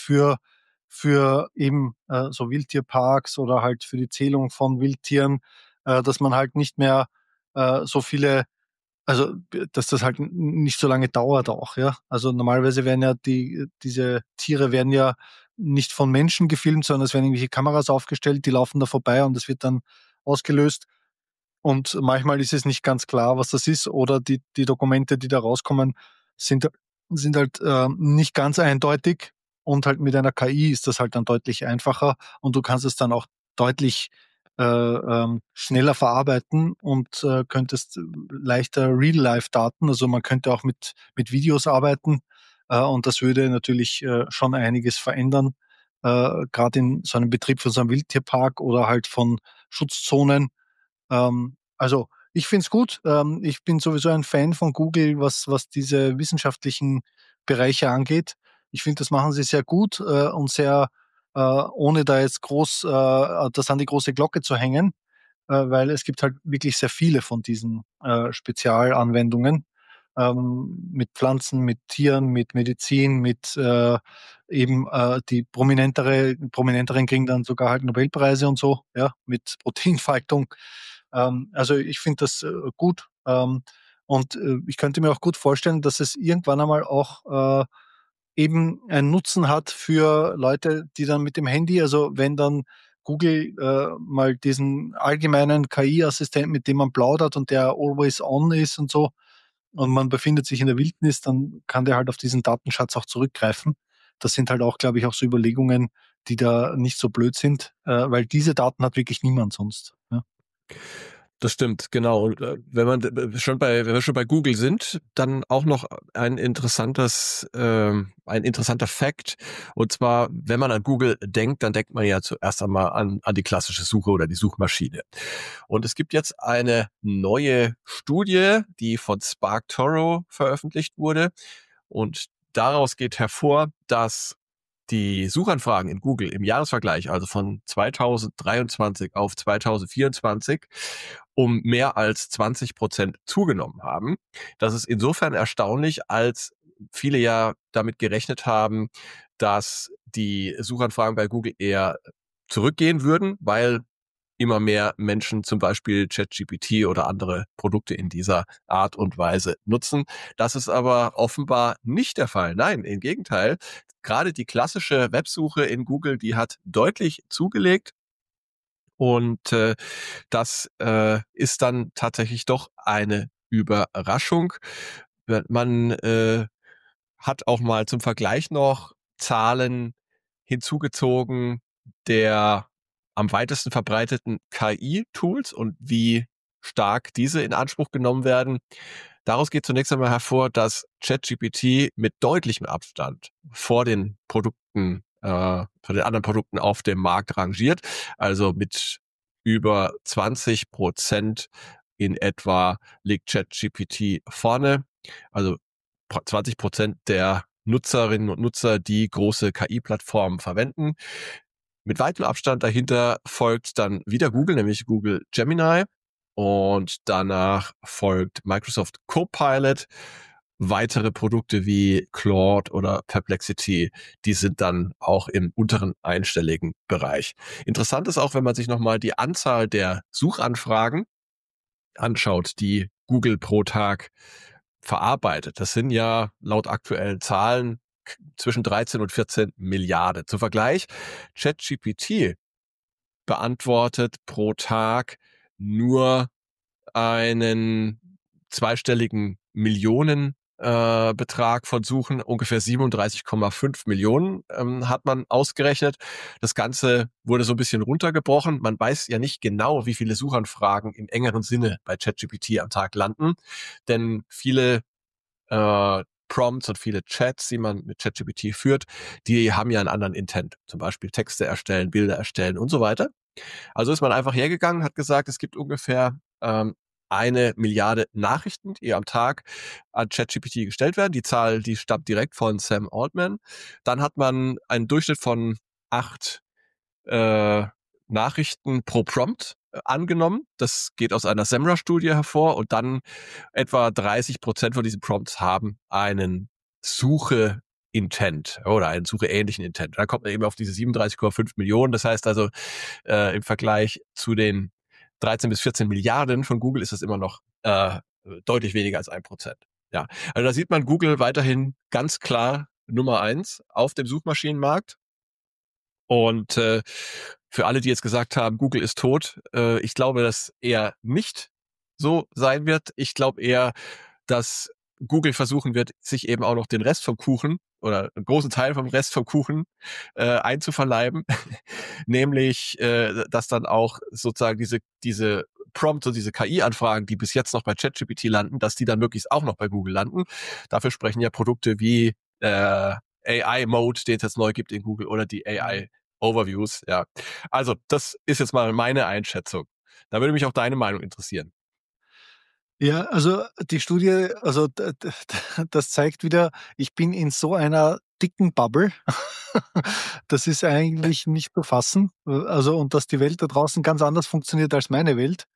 für eben so Wildtierparks oder halt für die Zählung von Wildtieren, dass man halt nicht mehr so viele, also dass das halt nicht so lange dauert auch, ja. Also normalerweise werden ja diese Tiere werden ja nicht von Menschen gefilmt, sondern es werden irgendwelche Kameras aufgestellt, die laufen da vorbei und es wird dann ausgelöst. Und manchmal ist es nicht ganz klar, was das ist, oder die Dokumente, die da rauskommen, sind, sind halt nicht ganz eindeutig. Und halt mit einer KI ist das halt dann deutlich einfacher und du kannst es dann auch deutlich schneller verarbeiten und könntest leichter Real-Life-Daten, also man könnte auch mit Videos arbeiten und das würde natürlich schon einiges verändern, gerade in so einem Betrieb von so einem Wildtierpark oder halt von Schutzzonen. Also ich finde es gut. Ich bin sowieso ein Fan von Google, was diese wissenschaftlichen Bereiche angeht. Ich finde, das machen sie sehr gut und sehr, ohne da jetzt groß das an die große Glocke zu hängen, weil es gibt halt wirklich sehr viele von diesen Spezialanwendungen mit Pflanzen, mit Tieren, mit Medizin, mit eben die Prominenteren kriegen dann sogar halt Nobelpreise und so, ja, mit Proteinfaltung. Also ich finde das gut. Und ich könnte mir auch gut vorstellen, dass es irgendwann einmal auch eben einen Nutzen hat für Leute, die dann mit dem Handy, also wenn dann Google mal diesen allgemeinen KI-Assistent, mit dem man plaudert und der always on ist und so, und man befindet sich in der Wildnis, dann kann der halt auf diesen Datenschatz auch zurückgreifen. Das sind halt auch, glaube ich, auch so Überlegungen, die da nicht so blöd sind, weil diese Daten hat wirklich niemand sonst. Ja. Das stimmt, genau. Und wenn wir schon bei Google sind, dann auch noch ein interessanter Fact. Und zwar, wenn man an Google denkt, dann denkt man ja zuerst einmal an die klassische Suche oder die Suchmaschine. Und es gibt jetzt eine neue Studie, die von Spark Toro veröffentlicht wurde. Und daraus geht hervor, dass die Suchanfragen in Google im Jahresvergleich, also von 2023 auf 2024, um mehr als 20% zugenommen haben. Das ist insofern erstaunlich, als viele ja damit gerechnet haben, dass die Suchanfragen bei Google eher zurückgehen würden, weil immer mehr Menschen zum Beispiel ChatGPT oder andere Produkte in dieser Art und Weise nutzen. Das ist aber offenbar nicht der Fall. Nein, im Gegenteil. Gerade die klassische Websuche in Google, die hat deutlich zugelegt. Und das ist dann tatsächlich doch eine Überraschung. Man hat auch mal zum Vergleich noch Zahlen hinzugezogen der am weitesten verbreiteten KI-Tools und wie stark diese in Anspruch genommen werden. Daraus geht zunächst einmal hervor, dass ChatGPT mit deutlichem Abstand vor den vor den anderen Produkten auf dem Markt rangiert. Also mit über 20% in etwa liegt ChatGPT vorne. Also 20% der Nutzerinnen und Nutzer, die große KI-Plattformen verwenden. Mit weitem Abstand dahinter folgt dann wieder Google, nämlich Google Gemini. Und danach folgt Microsoft Copilot. Weitere Produkte wie Claude oder Perplexity, die sind dann auch im unteren einstelligen Bereich. Interessant ist auch, wenn man sich nochmal die Anzahl der Suchanfragen anschaut, die Google pro Tag verarbeitet. Das sind ja laut aktuellen Zahlen zwischen 13 und 14 Milliarden. Zum Vergleich, ChatGPT beantwortet pro Tag nur einen zweistelligen Millionen Betrag von Suchen, ungefähr 37,5 Millionen hat man ausgerechnet. Das Ganze wurde so ein bisschen runtergebrochen. Man weiß ja nicht genau, wie viele Suchanfragen im engeren Sinne bei ChatGPT am Tag landen, denn viele Prompts und viele Chats, die man mit ChatGPT führt, die haben ja einen anderen Intent. Zum Beispiel Texte erstellen, Bilder erstellen und so weiter. Also ist man einfach hergegangen, hat gesagt, es gibt ungefähr 1 Milliarde Nachrichten, die am Tag an ChatGPT gestellt werden. Die Zahl, die stammt direkt von Sam Altman. Dann hat man einen Durchschnitt von 8 äh, Nachrichten pro Prompt angenommen. Das geht aus einer SEMrush-Studie hervor und dann etwa 30% von diesen Prompts haben einen Suche-Intent oder einen sucheähnlichen Intent. Da kommt man eben auf diese 37,5 Millionen. Das heißt also, im Vergleich zu den 13 bis 14 Milliarden von Google ist das immer noch deutlich weniger als 1%. Ja, also da sieht man Google weiterhin ganz klar Nummer 1 auf dem Suchmaschinenmarkt. Und für alle, die jetzt gesagt haben, Google ist tot, ich glaube, dass eher nicht so sein wird. Ich glaube eher, dass Google versuchen wird, sich eben auch noch den Rest vom Kuchen oder einen großen Teil vom Rest vom Kuchen einzuverleiben, nämlich, dass dann auch sozusagen diese Prompts und diese KI-Anfragen, die bis jetzt noch bei ChatGPT landen, dass die dann möglichst auch noch bei Google landen. Dafür sprechen ja Produkte wie AI-Mode, den es jetzt neu gibt in Google, oder die AI-Overviews. Ja, also das ist jetzt mal meine Einschätzung. Da würde mich auch deine Meinung interessieren. Ja, also die Studie, also das zeigt wieder, ich bin in so einer dicken Bubble. Das ist eigentlich nicht zu fassen. Also, und dass die Welt da draußen ganz anders funktioniert als meine Welt.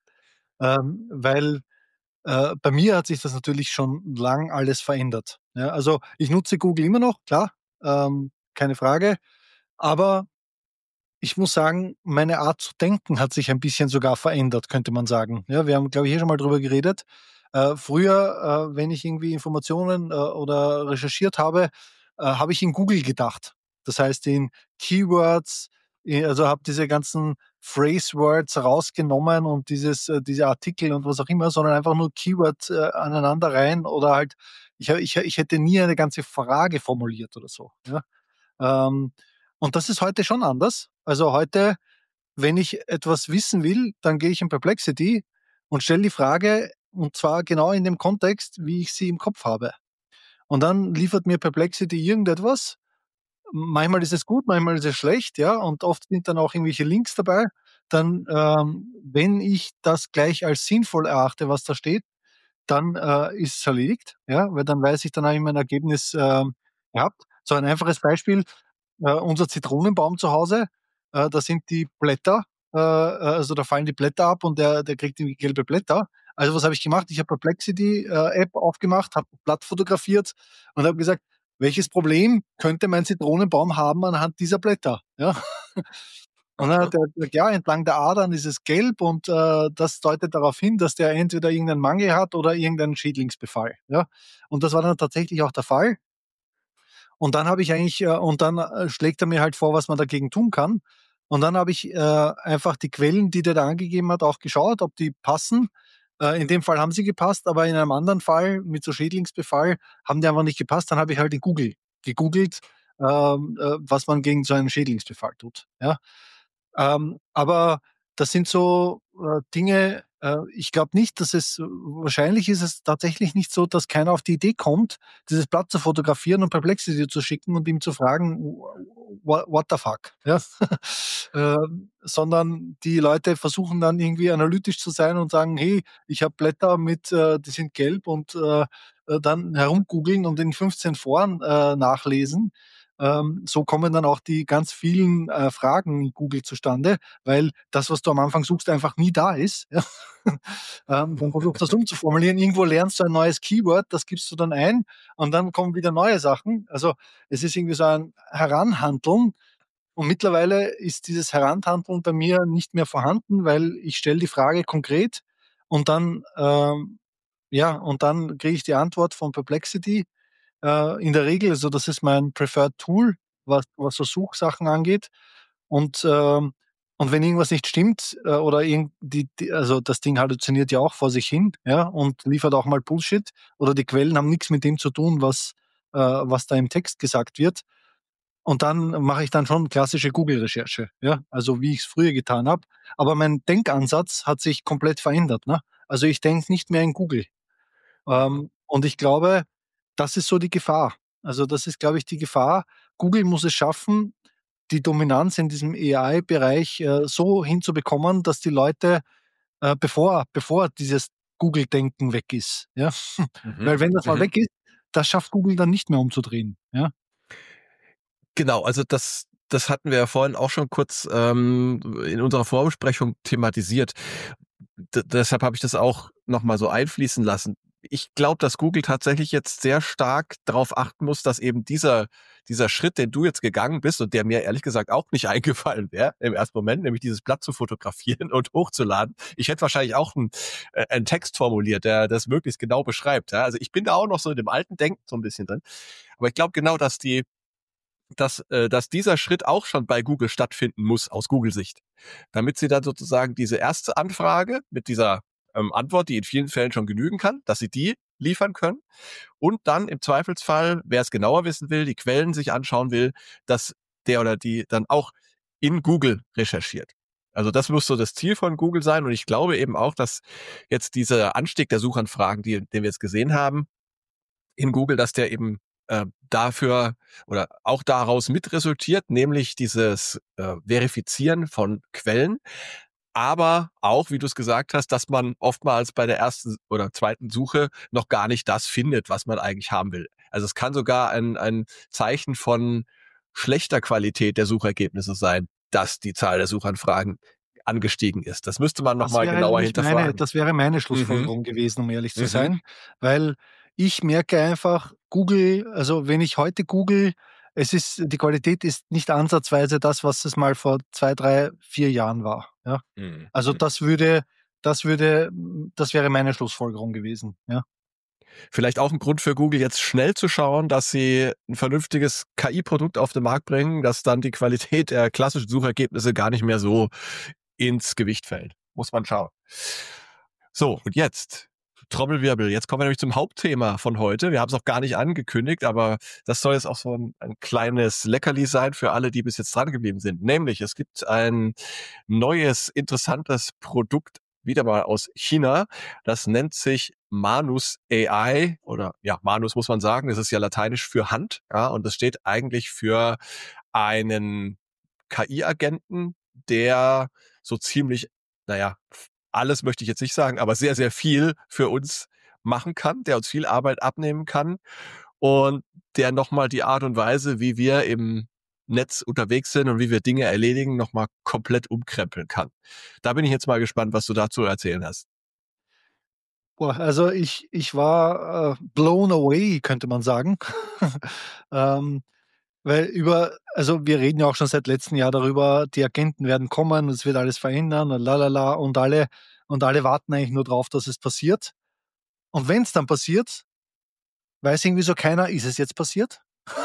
Weil bei mir hat sich das natürlich schon lang alles verändert. Ja, also ich nutze Google immer noch, klar, keine Frage. Aber ich muss sagen, meine Art zu denken hat sich ein bisschen sogar verändert, könnte man sagen. Ja, wir haben, glaube ich, hier schon mal drüber geredet. Früher, wenn ich irgendwie Informationen oder recherchiert habe, habe ich in Google gedacht. Das heißt, in Keywords, also habe diese ganzen Phrase Words rausgenommen und diese Artikel und was auch immer, sondern einfach nur Keywords aneinander rein oder halt, ich hätte nie eine ganze Frage formuliert oder so. Ja? Ähm, und das ist heute schon anders. Also heute, wenn ich etwas wissen will, dann gehe ich in Perplexity und stelle die Frage, und zwar genau in dem Kontext, wie ich sie im Kopf habe. Und dann liefert mir Perplexity irgendetwas. Manchmal ist es gut, manchmal ist es schlecht, ja, und oft sind dann auch irgendwelche Links dabei. Dann, wenn ich das gleich als sinnvoll erachte, was da steht, dann ist es erledigt, ja, weil dann weiß ich, dann habe ich mein Ergebnis gehabt. So ein einfaches Beispiel, unser Zitronenbaum zu Hause, da sind die Blätter, also da fallen die Blätter ab und der kriegt irgendwie gelbe Blätter. Also was habe ich gemacht? Ich habe Perplexity App aufgemacht, habe das Blatt fotografiert und habe gesagt, welches Problem könnte mein Zitronenbaum haben anhand dieser Blätter? Ja? Und dann hat er gesagt, ja, entlang der Adern ist es gelb und das deutet darauf hin, dass der entweder irgendeinen Mangel hat oder irgendeinen Schädlingsbefall. Ja? Und das war dann tatsächlich auch der Fall. Und dann habe ich eigentlich und dann schlägt er mir halt vor, was man dagegen tun kann. Und dann habe ich einfach die Quellen, die der da angegeben hat, auch geschaut, ob die passen. In dem Fall haben sie gepasst, aber in einem anderen Fall mit so Schädlingsbefall haben die einfach nicht gepasst. Dann habe ich halt in Google gegoogelt, was man gegen so einen Schädlingsbefall tut. Ja? Aber das sind so Dinge, ich glaube nicht, dass wahrscheinlich ist es tatsächlich nicht so, dass keiner auf die Idee kommt, dieses Blatt zu fotografieren und Perplexity zu schicken und ihm zu fragen, what the fuck? Ja? Sondern die Leute versuchen dann irgendwie analytisch zu sein und sagen, hey, ich habe Blätter die sind gelb und dann herumgoogeln und in 15 Foren nachlesen. So kommen dann auch die ganz vielen Fragen in Google zustande, weil das, was du am Anfang suchst, einfach nie da ist. Ja? Dann versuchst du das umzuformulieren. Irgendwo lernst du ein neues Keyword, das gibst du dann ein und dann kommen wieder neue Sachen. Also es ist irgendwie so ein Heranhandeln und mittlerweile ist dieses Heranhandeln bei mir nicht mehr vorhanden, weil ich stelle die Frage konkret und dann ja, und dann kriege ich die Antwort von Perplexity in der Regel, also das ist mein Preferred Tool, was so Suchsachen angeht. Und, und wenn irgendwas nicht stimmt, oder also das Ding halluziniert ja auch vor sich hin, ja, und liefert auch mal Bullshit, oder die Quellen haben nichts mit dem zu tun, was da im Text gesagt wird. Und dann mache ich dann schon klassische Google-Recherche, ja, also wie ich es früher getan habe. Aber mein Denkansatz hat sich komplett verändert, ne? Also ich denke nicht mehr in Google. Und ich glaube, das ist so die Gefahr. Also, das ist, glaube ich, die Gefahr. Google muss es schaffen, die Dominanz in diesem AI-Bereich, so hinzubekommen, dass die Leute, bevor dieses Google-Denken weg ist, ja? Mhm. Weil wenn das mal Mhm. weg ist, das schafft Google dann nicht mehr umzudrehen, ja? Genau, also das hatten wir ja vorhin auch schon kurz, in unserer Vorbesprechung thematisiert. Deshalb habe ich das auch noch mal so einfließen lassen. Ich glaube, dass Google tatsächlich jetzt sehr stark darauf achten muss, dass eben dieser Schritt, den du jetzt gegangen bist und der mir ehrlich gesagt auch nicht eingefallen wäre im ersten Moment, nämlich dieses Blatt zu fotografieren und hochzuladen. Ich hätte wahrscheinlich auch einen Text formuliert, der das möglichst genau beschreibt. Ja? Also ich bin da auch noch so in dem alten Denken so ein bisschen drin. Aber ich glaube genau, dass dieser Schritt auch schon bei Google stattfinden muss aus Google-Sicht, damit sie dann sozusagen diese erste Anfrage mit dieser Antwort, die in vielen Fällen schon genügen kann, dass sie die liefern können und dann im Zweifelsfall, wer es genauer wissen will, die Quellen sich anschauen will, dass der oder die dann auch in Google recherchiert. Also das muss so das Ziel von Google sein und ich glaube eben auch, dass jetzt dieser Anstieg der Suchanfragen, den wir jetzt gesehen haben, in Google, dass der eben dafür oder auch daraus mit resultiert, nämlich dieses Verifizieren von Quellen, aber auch, wie du es gesagt hast, dass man oftmals bei der ersten oder zweiten Suche noch gar nicht das findet, was man eigentlich haben will. Also es kann sogar ein Zeichen von schlechter Qualität der Suchergebnisse sein, dass die Zahl der Suchanfragen angestiegen ist. Das müsste man Das nochmal wäre genauer nämlich meine hinterfragen. das wäre meine Mhm. Schlussfolgerung gewesen, um ehrlich zu Mhm. sein, weil ich merke einfach, Google, also, wenn ich heute google, die Qualität ist nicht ansatzweise das, was es mal vor 2, 3, 4 Jahren war, ja? Mhm. Also, Mhm. das wäre meine Schlussfolgerung gewesen, ja. Vielleicht auch ein Grund für Google, jetzt schnell zu schauen, dass sie ein vernünftiges KI-Produkt auf den Markt bringen, dass dann die Qualität der klassischen Suchergebnisse gar nicht mehr so ins Gewicht fällt. Muss man schauen. So, und jetzt Trommelwirbel. Jetzt kommen wir nämlich zum Hauptthema von heute. Wir haben es auch gar nicht angekündigt, aber das soll jetzt auch so ein kleines Leckerli sein für alle, die bis jetzt dran geblieben sind. Nämlich, es gibt ein neues, interessantes Produkt wieder mal aus China. Das nennt sich Manus AI oder ja, Manus muss man sagen. Das ist ja lateinisch für Hand. Ja, und das steht eigentlich für einen KI-Agenten, der so ziemlich, naja, alles möchte ich jetzt nicht sagen, aber sehr, sehr viel für uns machen kann, der uns viel Arbeit abnehmen kann und der nochmal die Art und Weise, wie wir im Netz unterwegs sind und wie wir Dinge erledigen, nochmal komplett umkrempeln kann. Da bin ich jetzt mal gespannt, was du dazu erzählen hast. Boah, also ich war, blown away, könnte man sagen. Ähm, weil wir reden ja auch schon seit letztem Jahr darüber, die Agenten werden kommen, es wird alles verändern und lalala und alle warten eigentlich nur drauf, dass es passiert. Und wenn es dann passiert, weiß irgendwie so keiner, ist es jetzt passiert?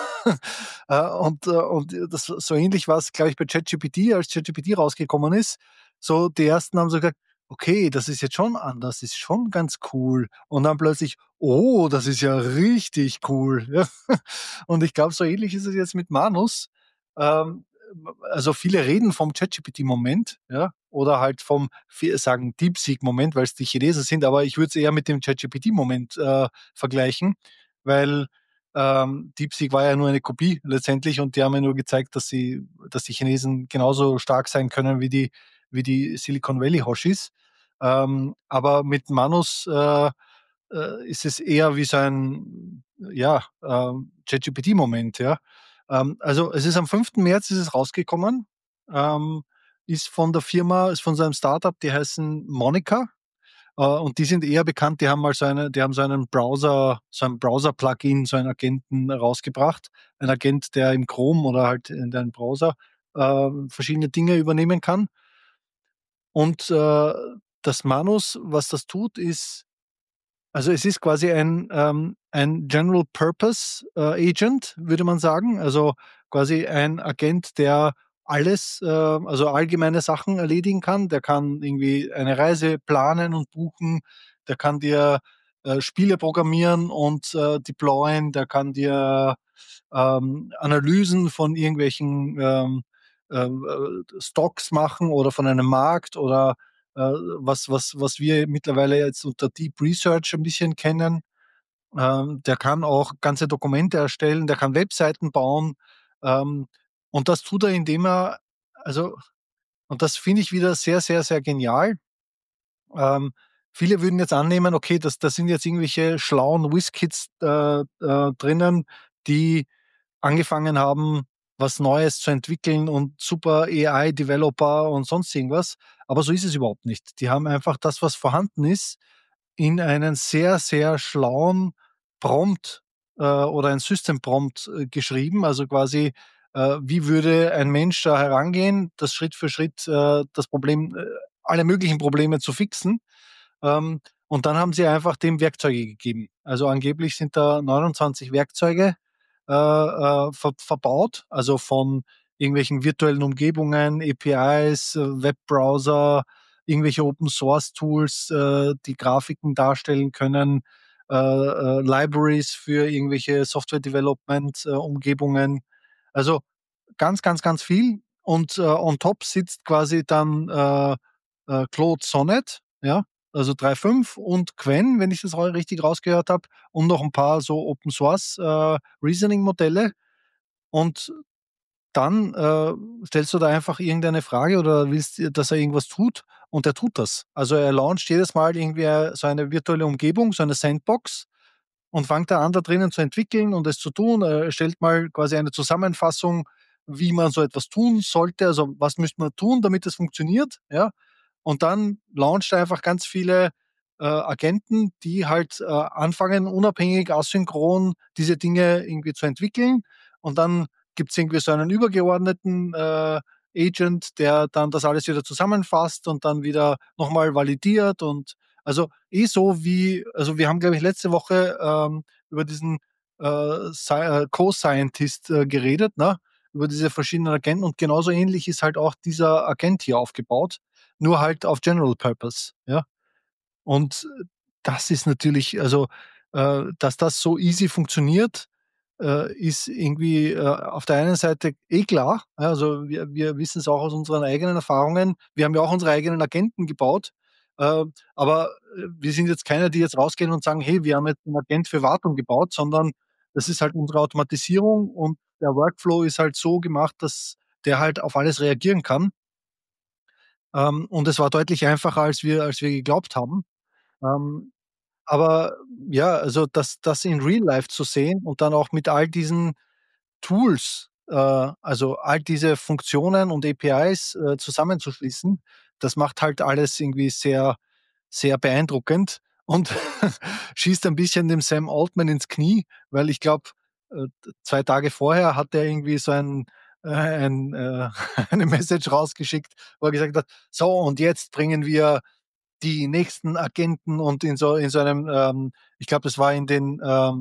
Und das so ähnlich war's, glaube ich, bei ChatGPT, als ChatGPT rausgekommen ist. So die Ersten haben so gesagt: „Okay, das ist jetzt schon anders, ist schon ganz cool.“ Und dann plötzlich: „Oh, das ist ja richtig cool“, ja? Und ich glaube, so ähnlich ist es jetzt mit Manus. Ähm, also, viele reden vom ChatGPT-Moment, ja, oder halt vom sagen DeepSeek-Moment, weil's die Chinesen sind, aber ich würde es eher mit dem ChatGPT-Moment, vergleichen, weil DeepSeek war ja nur eine Kopie letztendlich und die haben ja nur gezeigt, dass die Chinesen genauso stark sein können wie die Silicon Valley Hoshis. Aber mit Manus, ist es eher wie so ein, ja, ChatGPT-Moment, ja. Also, es ist am 5. März ist es rausgekommen, ähm, ist von so einem Startup, die heißen Monica. Und die sind eher bekannt, die haben so ein Browser-Plugin, so einen Agenten rausgebracht. Ein Agent, der im Chrome oder halt in deinem Browser, verschiedene Dinge übernehmen kann. Und, das Manus, was das tut, ist, also, es ist quasi ein General Purpose, Agent, würde man sagen. Also, quasi ein Agent, der alles, also, allgemeine Sachen erledigen kann. Der kann irgendwie eine Reise planen und buchen. Der kann dir, Spiele programmieren und, deployen. Der kann dir, Analysen von irgendwelchen, Stocks machen oder von einem Markt oder was wir mittlerweile jetzt unter Deep Research ein bisschen kennen. Der kann auch ganze Dokumente erstellen, der kann Webseiten bauen. Ähm, und das tut er, indem er, also, und das finde ich wieder sehr, sehr, sehr genial. Ähm, Viele würden jetzt annehmen, okay, das sind jetzt irgendwelche schlauen WizKids drinnen, die angefangen haben, was Neues zu entwickeln und super AI-Developer und sonst irgendwas. Aber so ist es überhaupt nicht. Die haben einfach das, was vorhanden ist, in einen sehr, sehr schlauen Prompt oder ein System-Prompt geschrieben. Also quasi, wie würde ein Mensch da herangehen, das Schritt für Schritt das Problem, alle möglichen Probleme zu fixen. Und dann haben sie einfach dem Werkzeuge gegeben. Also angeblich sind da 29 Werkzeuge verbaut, also von irgendwelchen virtuellen Umgebungen, APIs, Webbrowser, irgendwelche Open Source Tools, die Grafiken darstellen können, Libraries für irgendwelche Software Development Umgebungen. Also ganz, ganz, ganz viel. Und on top sitzt quasi dann Claude Sonnet, ja, also 3.5 und Qwen, wenn ich das richtig rausgehört habe, und noch ein paar so Open Source Reasoning Modelle. Und dann stellst du da einfach irgendeine Frage oder willst, dass er irgendwas tut und er tut das. Also er launcht jedes Mal irgendwie so eine virtuelle Umgebung, so eine Sandbox und fängt da an, da drinnen zu entwickeln und es zu tun. Er stellt mal quasi eine Zusammenfassung, wie man so etwas tun sollte, also was müsste man tun, damit es funktioniert, ja. Und dann launcht er einfach ganz viele Agenten, die halt anfangen, unabhängig, asynchron diese Dinge irgendwie zu entwickeln. Und dann gibt es irgendwie so einen übergeordneten Agent, der dann das alles wieder zusammenfasst und dann wieder nochmal validiert. Und also so wie, also wir haben, glaube ich, letzte Woche über diesen Co-Scientist geredet, ne? Über diese verschiedenen Agenten und genauso ähnlich ist halt auch dieser Agent hier aufgebaut, nur halt auf General Purpose, ja. Und das ist natürlich, also, dass das so easy funktioniert, ist irgendwie auf der einen Seite eh klar. Ja, also wir wissen es auch aus unseren eigenen Erfahrungen. Wir haben ja auch unsere eigenen Agenten gebaut. Aber wir sind jetzt keine, die jetzt rausgehen und sagen, hey, wir haben jetzt einen Agent für Wartung gebaut, sondern das ist halt unsere Automatisierung und der Workflow ist halt so gemacht, dass der halt auf alles reagieren kann. Und es war deutlich einfacher, als wir geglaubt haben. Ähm, aber ja, also das in Real Life zu sehen und dann auch mit all diesen Tools, also all diese Funktionen und APIs zusammenzuschließen, das macht halt alles irgendwie sehr, sehr beeindruckend und schießt ein bisschen dem Sam Altman ins Knie, weil ich glaube, 2 Tage vorher hat er irgendwie so eine Message rausgeschickt, wo er gesagt hat: „So, und jetzt bringen wir die nächsten Agenten“ und in so einem, ich glaube, das war in den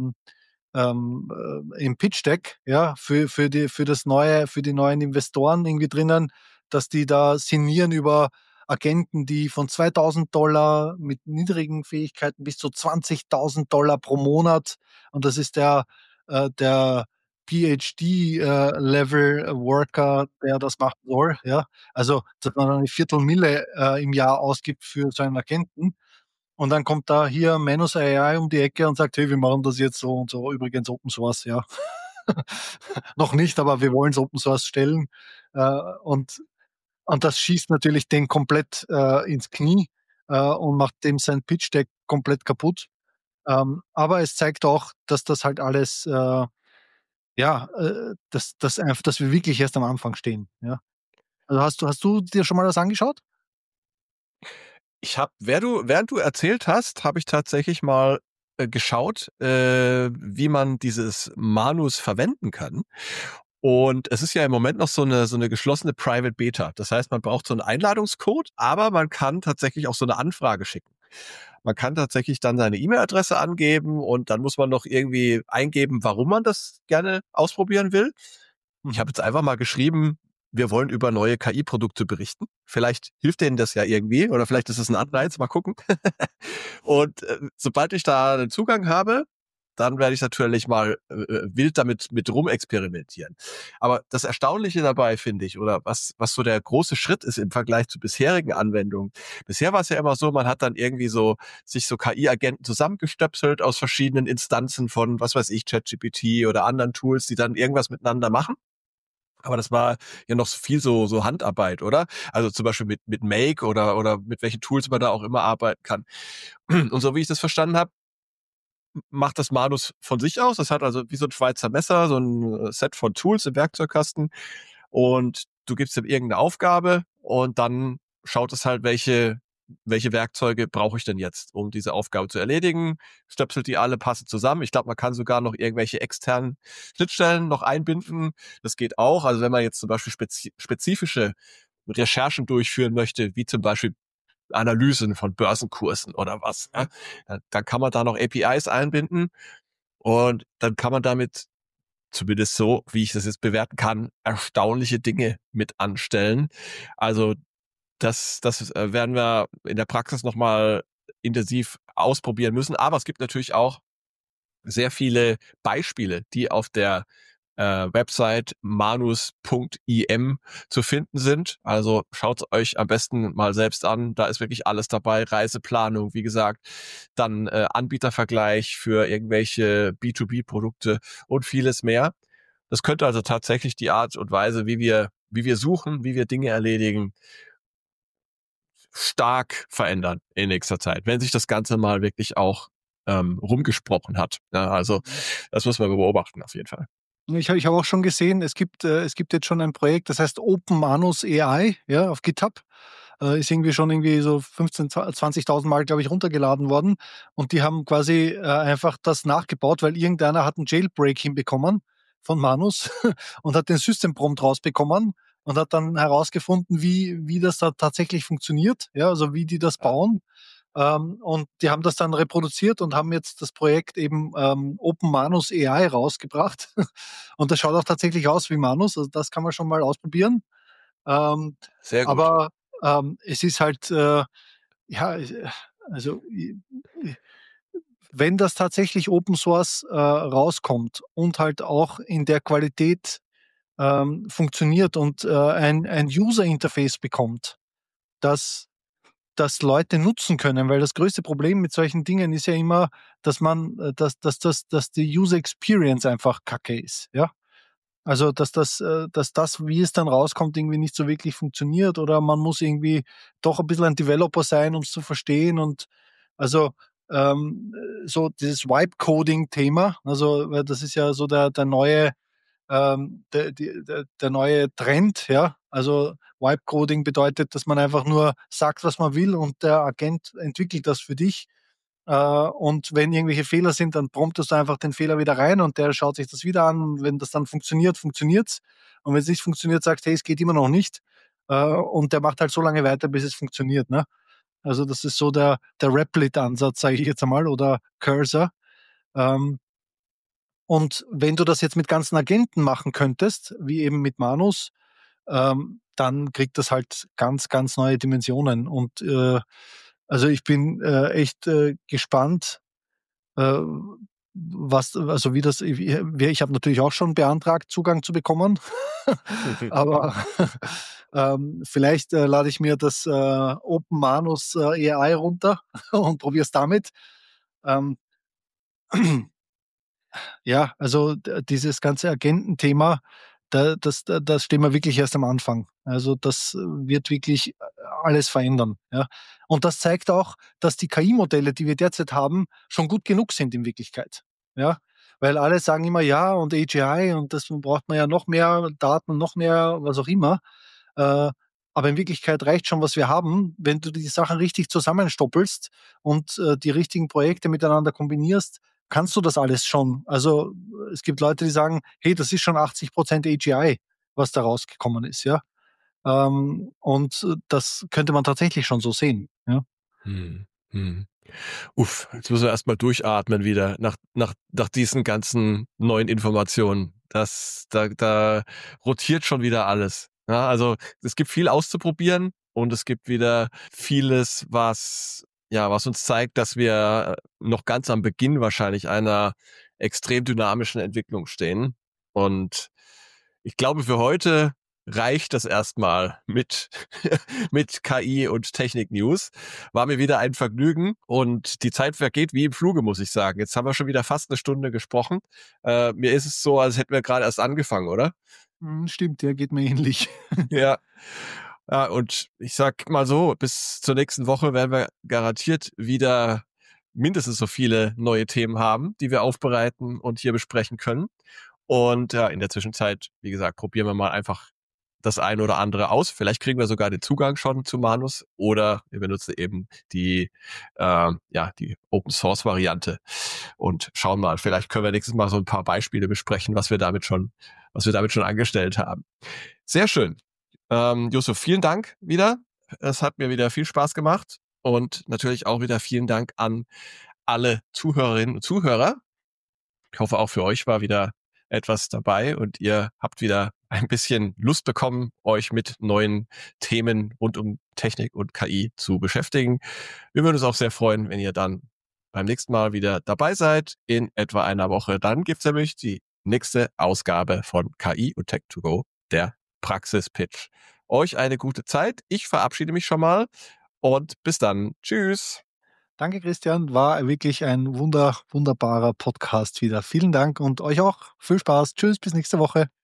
im Pitch Deck, ja, für die neuen Investoren irgendwie drinnen, dass die da sinnieren über Agenten, die von $2.000 mit niedrigen Fähigkeiten bis zu $20.000 pro Monat, und das ist der PhD Level Worker, der das machen soll, ja. Also, dass man eine Viertelmille im Jahr ausgibt für so einen Agenten. Und dann kommt da hier Manus AI um die Ecke und sagt: „Hey, wir machen das jetzt so und so, übrigens Open Source“, ja. Noch nicht, aber wir wollen's Open Source stellen. Äh, und und das schießt natürlich den komplett ins Knie und macht dem sein Pitch Deck komplett kaputt. Aber es zeigt auch, dass das halt alles, ja, dass wir wirklich erst am Anfang stehen, ja. Also, hast du dir schon mal das angeschaut? Ich habe, während du erzählt hast, habe ich tatsächlich mal geschaut, wie man dieses Manus verwenden kann. Und es ist ja im Moment noch so eine geschlossene Private Beta. Das heißt, man braucht so einen Einladungscode, aber man kann tatsächlich auch so eine Anfrage schicken. Man kann tatsächlich dann seine E-Mail-Adresse angeben und dann muss man noch irgendwie eingeben, warum man das gerne ausprobieren will. Ich Mhm. habe jetzt einfach mal geschrieben, wir wollen über neue KI-Produkte berichten. Vielleicht hilft denen das ja irgendwie oder vielleicht ist es ein Anreiz, mal gucken. Und sobald ich da einen Zugang habe, dann werde ich natürlich mal wild damit mit rumexperimentieren. Aber das Erstaunliche dabei finde ich, oder was so der große Schritt ist im Vergleich zu bisherigen Anwendungen. Bisher war es ja immer so, man hat dann irgendwie sich so KI-Agenten zusammengestöpselt aus verschiedenen Instanzen von, was weiß ich, ChatGPT oder anderen Tools, die dann irgendwas miteinander machen. Aber das war ja noch viel so Handarbeit, oder? Also zum Beispiel mit Make oder mit welchen Tools man da auch immer arbeiten kann. Und so wie ich das verstanden habe, macht das Manus von sich aus. Das hat also wie so ein Schweizer Messer, so ein Set von Tools im Werkzeugkasten. Und du gibst ihm irgendeine Aufgabe und dann schaut es halt, welche Werkzeuge brauche ich denn jetzt, um diese Aufgabe zu erledigen, stöpselt die alle passend zusammen. Ich glaube, man kann sogar noch irgendwelche externen Schnittstellen noch einbinden. Das geht auch. Also wenn man jetzt zum Beispiel spezifische Recherchen durchführen möchte, wie zum Beispiel Analysen von Börsenkursen oder was, ja, dann kann man da noch APIs einbinden und dann kann man damit, zumindest so, wie ich das jetzt bewerten kann, erstaunliche Dinge mit anstellen. Also das werden wir in der Praxis nochmal intensiv ausprobieren müssen. Aber es gibt natürlich auch sehr viele Beispiele, die auf der Website manus.im zu finden sind. Also schaut euch am besten mal selbst an. Da ist wirklich alles dabei. Reiseplanung, wie gesagt, dann Anbietervergleich für irgendwelche B2B-Produkte und vieles mehr. Das könnte also tatsächlich die Art und Weise, wie wir suchen, wie wir Dinge erledigen, stark verändern in nächster Zeit, wenn sich das Ganze mal wirklich auch rumgesprochen hat. Ja, also das muss man beobachten auf jeden Fall. Ich hab auch schon gesehen, es gibt jetzt schon ein Projekt, das heißt Open Manus AI, ja, auf GitHub. Ist irgendwie schon irgendwie so 20.000 Mal, glaube ich, runtergeladen worden. Und die haben quasi einfach das nachgebaut, weil irgendeiner hat einen Jailbreak hinbekommen von Manus und hat den System Prompt rausbekommen und hat dann herausgefunden, wie das da tatsächlich funktioniert, ja, also wie die das bauen. Und die haben das dann reproduziert und haben jetzt das Projekt eben Open Manus AI rausgebracht. Und das schaut auch tatsächlich aus wie Manus, also das kann man schon mal ausprobieren. Ähm, Sehr gut. aber es ist halt, ja, also wenn das tatsächlich Open Source rauskommt und halt auch in der Qualität funktioniert und ein User Interface bekommt, das Leute nutzen können, weil das größte Problem mit solchen Dingen ist ja immer, dass man, dass die User Experience einfach kacke ist, ja. Also, dass das, wie es dann rauskommt, irgendwie nicht so wirklich funktioniert oder man muss irgendwie doch ein bisschen ein Developer sein, um es zu verstehen und also, so dieses Vibe-Coding-Thema, also, weil das ist ja so der neue der neue Trend, ja. Also Vibe Coding bedeutet, dass man einfach nur sagt, was man will und der Agent entwickelt das für dich. Und wenn irgendwelche Fehler sind, dann promptest du einfach den Fehler wieder rein und der schaut sich das wieder an. Und wenn das dann funktioniert, funktioniert's. Und wenn es nicht funktioniert, sagt, hey, es geht immer noch nicht. Und der macht halt so lange weiter, bis es funktioniert. Ne? Also das ist so der Replit-Ansatz, sage ich jetzt einmal, oder Cursor. Ähm, und wenn du das jetzt mit ganzen Agenten machen könntest, wie eben mit Manus, dann kriegt das halt ganz, ganz neue Dimensionen. Und also ich bin echt gespannt, äh, also wie das, ich habe natürlich auch schon beantragt, Zugang zu bekommen, aber vielleicht lade ich mir das Open Manus AI runter und probiere es damit. Ähm, Ja, also dieses ganze Agententhema, das stehen wir wirklich erst am Anfang. Also das wird wirklich alles verändern. Ja. Und das zeigt auch, dass die KI-Modelle, die wir derzeit haben, schon gut genug sind in Wirklichkeit. Ja. Weil alle sagen immer ja und AGI und das braucht man ja noch mehr Daten, noch mehr, was auch immer. Äh, aber in Wirklichkeit reicht schon, was wir haben, wenn du die Sachen richtig zusammenstoppelst und die richtigen Projekte miteinander kombinierst, kannst du das alles schon. Also es gibt Leute, die sagen, hey, das ist schon 80% AGI, was da rausgekommen ist, ja. Und das könnte man tatsächlich schon so sehen, ja. Hm, hm. Uff, jetzt müssen wir erstmal durchatmen wieder nach diesen ganzen neuen Informationen. Da rotiert schon wieder alles. Ja, also es gibt viel auszuprobieren und es gibt wieder vieles, was ja, was uns zeigt, dass wir noch ganz am Beginn wahrscheinlich einer extrem dynamischen Entwicklung stehen. Und ich glaube, für heute reicht das erstmal mit, mit KI und Technik-News. War mir wieder ein Vergnügen und die Zeit vergeht wie im Fluge, muss ich sagen. Jetzt haben wir schon wieder fast eine Stunde gesprochen. Mir ist es so, als hätten wir gerade erst angefangen, oder? Stimmt, ja, geht mir ähnlich. Ja. Ja, und ich sag mal so, bis zur nächsten Woche werden wir garantiert wieder mindestens so viele neue Themen haben, die wir aufbereiten und hier besprechen können. Und ja, in der Zwischenzeit, wie gesagt, probieren wir mal einfach das eine oder andere aus. Vielleicht kriegen wir sogar den Zugang schon zu Manus oder wir benutzen eben die Open Source Variante und schauen mal. Vielleicht können wir nächstes Mal so ein paar Beispiele besprechen, was wir damit schon angestellt haben. Sehr schön. Yusuf, vielen Dank wieder. Es hat mir wieder viel Spaß gemacht und natürlich auch wieder vielen Dank an alle Zuhörerinnen und Zuhörer. Ich hoffe, auch für euch war wieder etwas dabei und ihr habt wieder ein bisschen Lust bekommen, euch mit neuen Themen rund um Technik und KI zu beschäftigen. Wir würden uns auch sehr freuen, wenn ihr dann beim nächsten Mal wieder dabei seid. In etwa einer Woche. Dann gibt's nämlich die nächste Ausgabe von KI und Tech2Go, der Praxis-Pitch. Euch eine gute Zeit. Ich verabschiede mich schon mal und bis dann. Tschüss. Danke, Christian. War wirklich ein wunderbarer Podcast wieder. Vielen Dank und euch auch viel Spaß. Tschüss, bis nächste Woche.